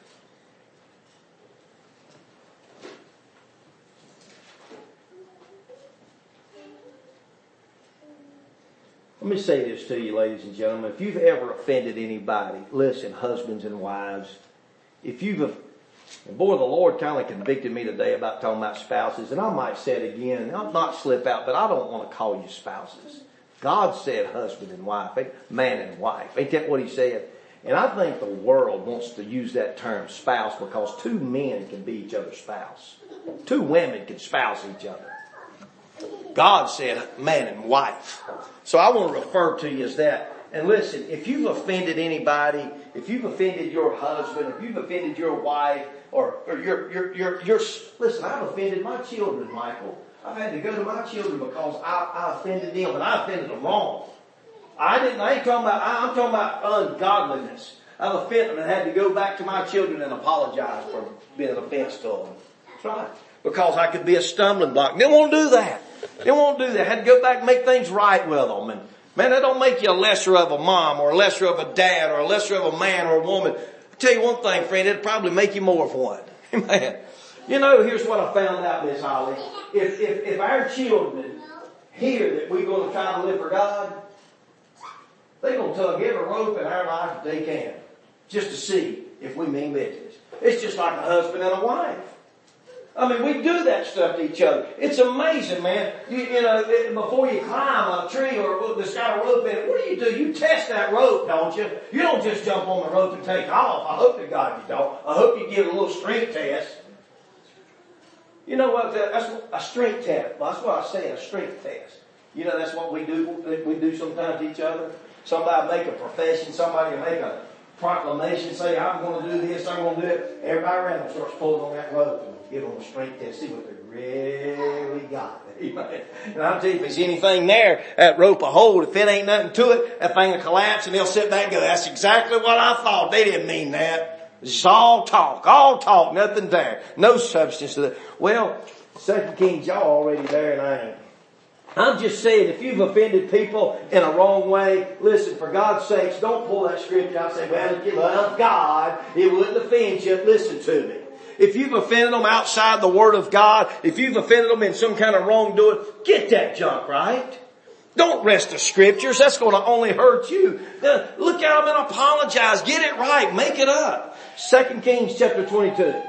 Let me say this to you, ladies and gentlemen. If you've ever offended anybody, listen, husbands and wives, if you've, and boy, the Lord kind of convicted me today about talking about spouses, and I might say it again, I'll not slip out, but I don't want to call you spouses. God said husband and wife, man and wife. Ain't that what he said? And I think the world wants to use that term spouse because two men can be each other's spouse. Two women can spouse each other. God said man and wife. So I want to refer to you as that. And listen, if you've offended anybody, if you've offended your husband, if you've offended your wife, or, or your, your, your, your, listen, I've offended my children, Michael. I've had to go to my children because I, I offended them, and I offended them wrong. I didn't, I ain't talking about, I'm talking about ungodliness. I've offended them and had to go back to my children and apologize for being an offense to them. That's right. Because I could be a stumbling block. They won't do that. They won't do that. I had to go back and make things right with them. And man, that don't make you a lesser of a mom or a lesser of a dad or a lesser of a man or a woman. I'll tell you one thing, friend, it'll probably make you more of one. Amen. You know, here's what I found out, Miss Holly. If, if, if our children hear that we're going to try to live for God, they're going to tug every rope in our life that they can just to see if we mean business. It's just like a husband and a wife. I mean, we do that stuff to each other. It's amazing, man. You, you know, before you climb a tree or that's got a rope in it, what do you do? You test that rope, don't you? You don't just jump on the rope and take off. I hope to God you don't. I hope you give it a little strength test. You know what? That's a strength test. Well, that's what I say, a strength test. You know, that's what we do. We do sometimes to each other. Somebody make a profession. Somebody make a proclamation. Say, I'm going to do this. I'm going to do it. Everybody around them starts pulling on that rope and give them a strength test. See what they really got. Amen. And I'll tell you, if there's anything there, that rope will hold. If it ain't nothing to it, that thing will collapse, and they'll sit back and go, that's exactly what I thought. They didn't mean that. It's all talk. All talk. Nothing there. No substance to that. Well, Second Kings, y'all already there, and I ain't. I'm just saying, if you've offended people in a wrong way, listen, for God's sakes, don't pull that scripture out and say, well, if you love God, it wouldn't offend you. Listen to me. If you've offended them outside the Word of God, if you've offended them in some kind of wrongdoing, get that junk right. Don't rest the scriptures. That's going to only hurt you. Look at them and apologize. Get it right. Make it up. Second Kings chapter twenty-two.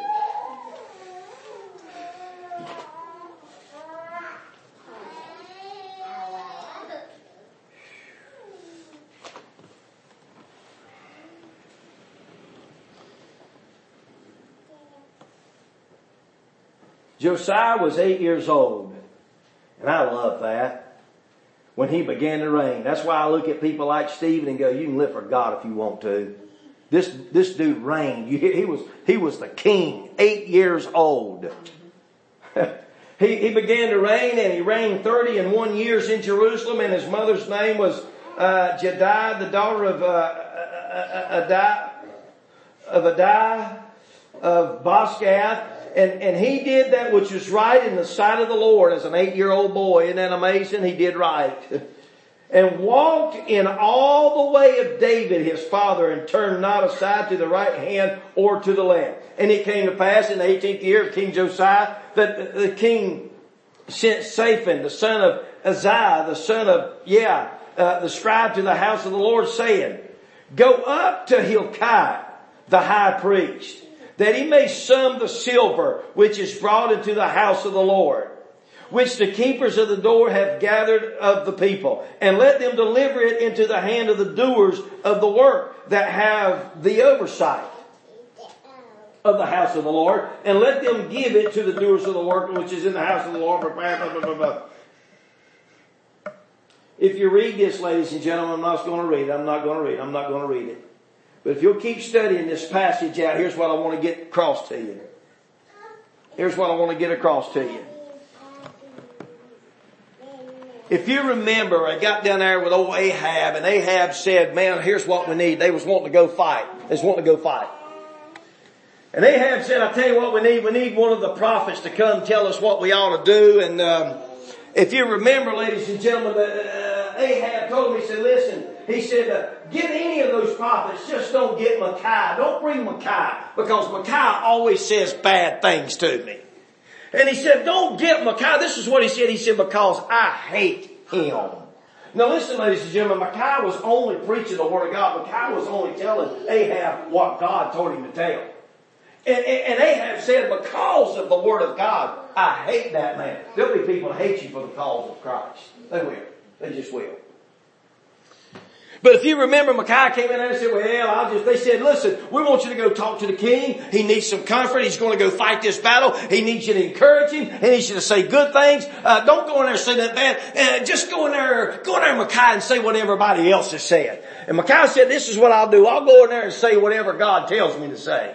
Josiah was eight years old. And I love that. When he began to reign. That's why I look at people like Stephen and go, you can live for God if you want to. This, this dude reigned. You, he was, he was the king. Eight years old. he, he began to reign, and he reigned thirty and one years in Jerusalem, and his mother's name was, uh, Jedidah, the daughter of, uh, Adai, of Adai, of Boscath, and, and he did that which was right in the sight of the Lord as an eight-year-old boy. Isn't that amazing? He did right. And walked in all the way of David his father, and turned not aside to the right hand or to the left. And it came to pass in the eighteenth year of King Josiah that the king sent Shaphan, the son of Uzziah, the son of, yeah, uh, the scribe to the house of the Lord, saying, Go up to Hilkiah, the high priest, that he may sum the silver which is brought into the house of the Lord, which the keepers of the door have gathered of the people, and let them deliver it into the hand of the doers of the work that have the oversight of the house of the Lord, and let them give it to the doers of the work which is in the house of the Lord. Blah, blah, blah, blah. If you read this, ladies and gentlemen, I'm not going to read it. I'm not going to read it. I'm not going to read it. But if you'll keep studying this passage out, here's what I want to get across to you. Here's what I want to get across to you. If you remember, I got down there with old Ahab, and Ahab said, man, here's what we need. They was wanting to go fight. They was wanting to go fight. And Ahab said, I tell you what we need. We need one of the prophets to come tell us what we ought to do. And um, if you remember, ladies and gentlemen, uh, Ahab told me, he said, listen, he said, uh, get any of those prophets, just don't get Micaiah. Don't bring Micaiah, because Micaiah always says bad things to me. And he said, don't get Micaiah. This is what he said. He said, because I hate him. Now listen, ladies and gentlemen, Micaiah was only preaching the word of God. Micaiah was only telling Ahab what God told him to tell. And, and, and Ahab said, because of the word of God, I hate that man. There'll be people that hate you for the cause of Christ. They will. They just will. But if you remember, Micaiah came in there and said, well, I'll just, they said, listen, we want you to go talk to the king. He needs some comfort. He's going to go fight this battle. He needs you to encourage him. He needs you to say good things. Uh, don't go in there and say that bad. Uh, just go in there, go in there, Micaiah, and say what everybody else has said. And Micaiah said, this is what I'll do. I'll go in there and say whatever God tells me to say.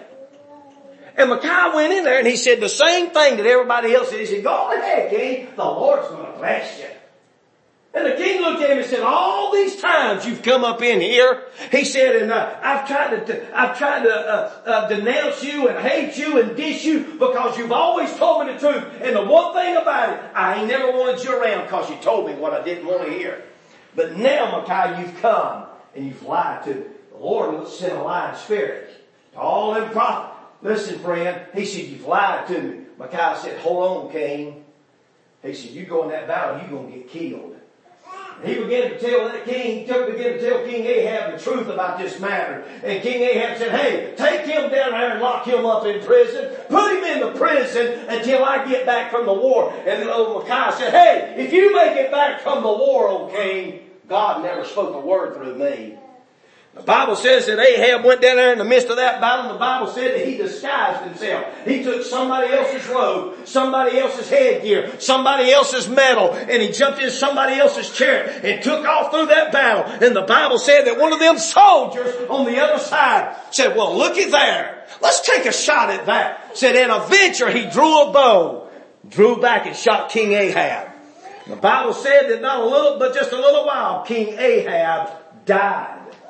And Micaiah went in there and he said the same thing that everybody else said. He said, go ahead, king. The Lord's going to bless you. And the king looked at him and said, all these times you've come up in here, he said, and uh, I've tried to, I've tried to uh, uh, denounce you and hate you and diss you because you've always told me the truth. And the one thing about it, I ain't never wanted you around because you told me what I didn't want to hear. But now, Micaiah, you've come and you've lied to me. The Lord sent a lying spirit to all them prophets. Listen, friend, he said, you've lied to me. Micaiah said, hold on, king. He said, you go in that battle, you're going to get killed. He began to tell that king, he began to tell King Ahab the truth about this matter. And King Ahab said, hey, take him down there and lock him up in prison. Put him in the prison until I get back from the war. And then old Micaiah said, hey, if you make it back from the war, O king, God never spoke a word through me. The Bible says that Ahab went down there in the midst of that battle, and the Bible said that he disguised himself. He took somebody else's robe, somebody else's headgear, somebody else's medal, and he jumped in somebody else's chariot and took off through that battle. And the Bible said that one of them soldiers on the other side said, well, looky there. Let's take a shot at that. Said, in a venture, he drew a bow, drew back and shot King Ahab. The Bible said that not a little, but just a little while, King Ahab died.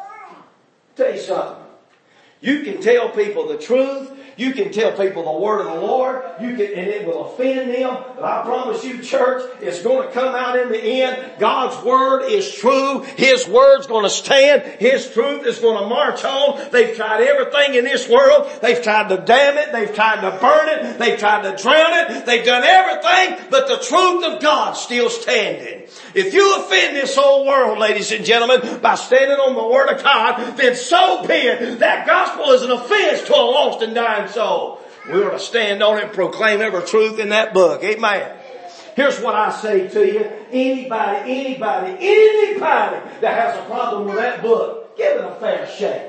Tell you something. You can tell people the truth. You can tell people the word of the Lord. You can, and it will offend them. But I promise you, church, it's going to come out in the end. God's word is true. His word's going to stand. His truth is going to march on. They've tried everything in this world. They've tried to damn it. They've tried to burn it. They've tried to drown it. They've done everything, but the truth of God's still standing. If you offend this whole world, ladies and gentlemen, by standing on the word of God, then so be it. That gospel is an offense to a lost and dying soul. We ought to stand on it and proclaim every truth in that book. Amen. Here's what I say to you. Anybody, anybody, anybody that has a problem with that book, give it a fair shake.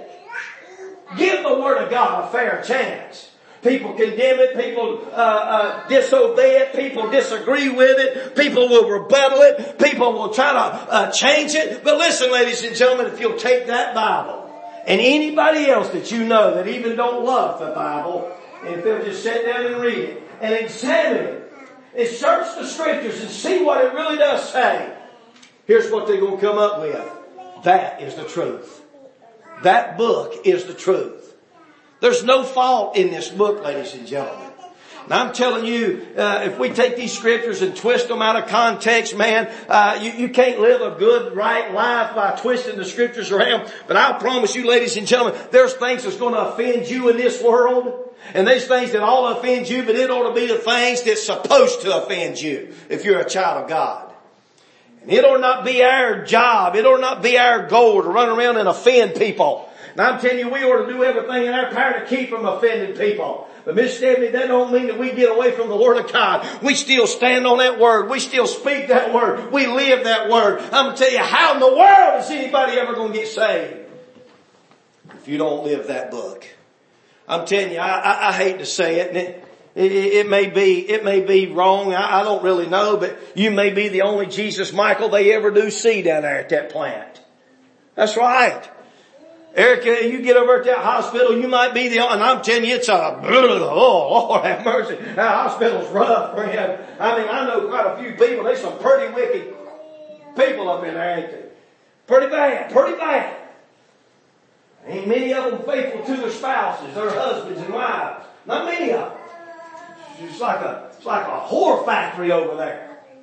Give the word of God a fair chance. People condemn it. People uh, uh, disobey it. People disagree with it. People will rebuttal it. People will try to uh, change it. But listen, ladies and gentlemen, if you'll take that Bible and anybody else that you know that even don't love the Bible, and if they'll just sit down and read it and examine it and search the scriptures and see what it really does say, here's what they're going to come up with. That is the truth. That book is the truth. There's no fault in this book, ladies and gentlemen. And I'm telling you, uh, if we take these scriptures and twist them out of context, man, uh, you, you can't live a good, right life by twisting the scriptures around. But I promise you, ladies and gentlemen, there's things that's going to offend you in this world. And there's things that all offend you, but it ought to be the things that's supposed to offend you if you're a child of God. And it ought not be our job, it ought not be our goal to run around and offend people. And I'm telling you, we ought to do everything in our power to keep from offending people. But Miss Stephanie, that don't mean that we get away from the Word of God. We still stand on that Word. We still speak that Word. We live that Word. I'm going to tell you, how in the world is anybody ever going to get saved if you don't live that book? I'm telling you, I, I, I hate to say it, and it, it, it may be, it may be wrong. I, I don't really know, but you may be the only Jesus Michael they ever do see down there at that plant. That's right. Erica, you get over at that hospital, you might be the, and I'm telling you, it's a, oh, Lord have mercy. That hospital's rough, friend. I mean, I know quite a few people. There's some pretty wicked people up in there, ain't they? Pretty bad, pretty bad. Ain't many of them faithful to their spouses, their husbands and wives. Not many of them. It's like a, it's like a whore factory over there.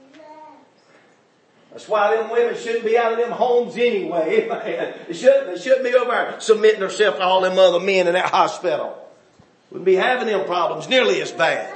That's why them women shouldn't be out of them homes anyway. They shouldn't, they shouldn't be over there submitting themselves to all them other men in that hospital. Wouldn't be having them problems nearly as bad.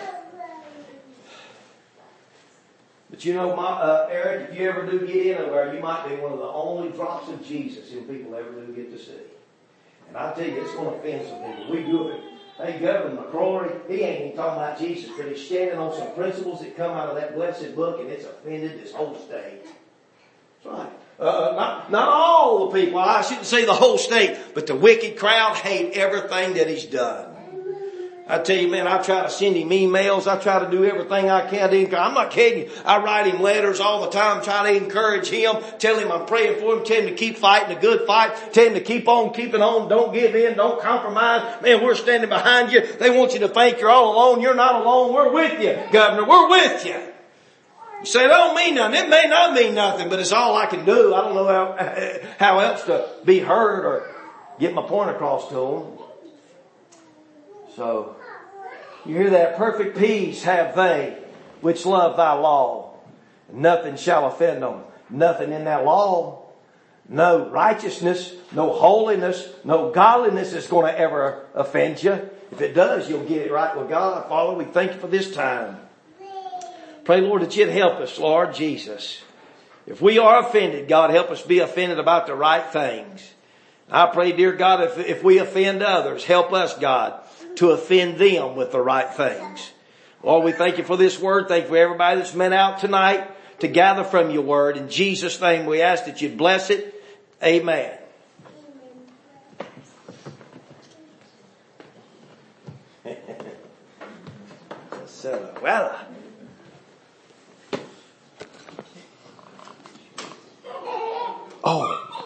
But you know, my, uh, Eric, if you ever do get in over there, you might be one of the only drops of Jesus in people ever do get to see. And I tell you, it's going to offend some people. We do it. Hey, Governor McCrory, he ain't even talking about Jesus, but he's standing on some principles that come out of that blessed book, and it's offended this whole state. That's right. Uh, not, not all the people. I shouldn't say the whole state, but the wicked crowd hate everything that he's done. I tell you, man, I try to send him emails. I try to do everything I can to encourage. I'm not kidding you. I write him letters all the time, trying to encourage him, tell him I'm praying for him, tell him to keep fighting a good fight, tell him to keep on keeping on, don't give in, don't compromise. Man, we're standing behind you. They want you to think you're all alone. You're not alone. We're with you, Governor. We're with you. You say it don't mean nothing. It may not mean nothing, but it's all I can do. I don't know how, how else to be heard or get my point across to them. So, you hear that? Perfect peace have they which love thy law. Nothing shall offend them. Nothing in that law. No righteousness, no holiness, no godliness is going to ever offend you. If it does, you'll get it right with God. Father, we thank you for this time. Pray, Lord, that you'd help us, Lord Jesus. If we are offended, God, help us be offended about the right things. I pray, dear God, if, if we offend others, help us, God, to offend them with the right things. Lord, we thank you for this word. Thank you for everybody that's met out tonight to gather from your word. In Jesus' name we ask that you'd bless it. Amen. So, well. Oh.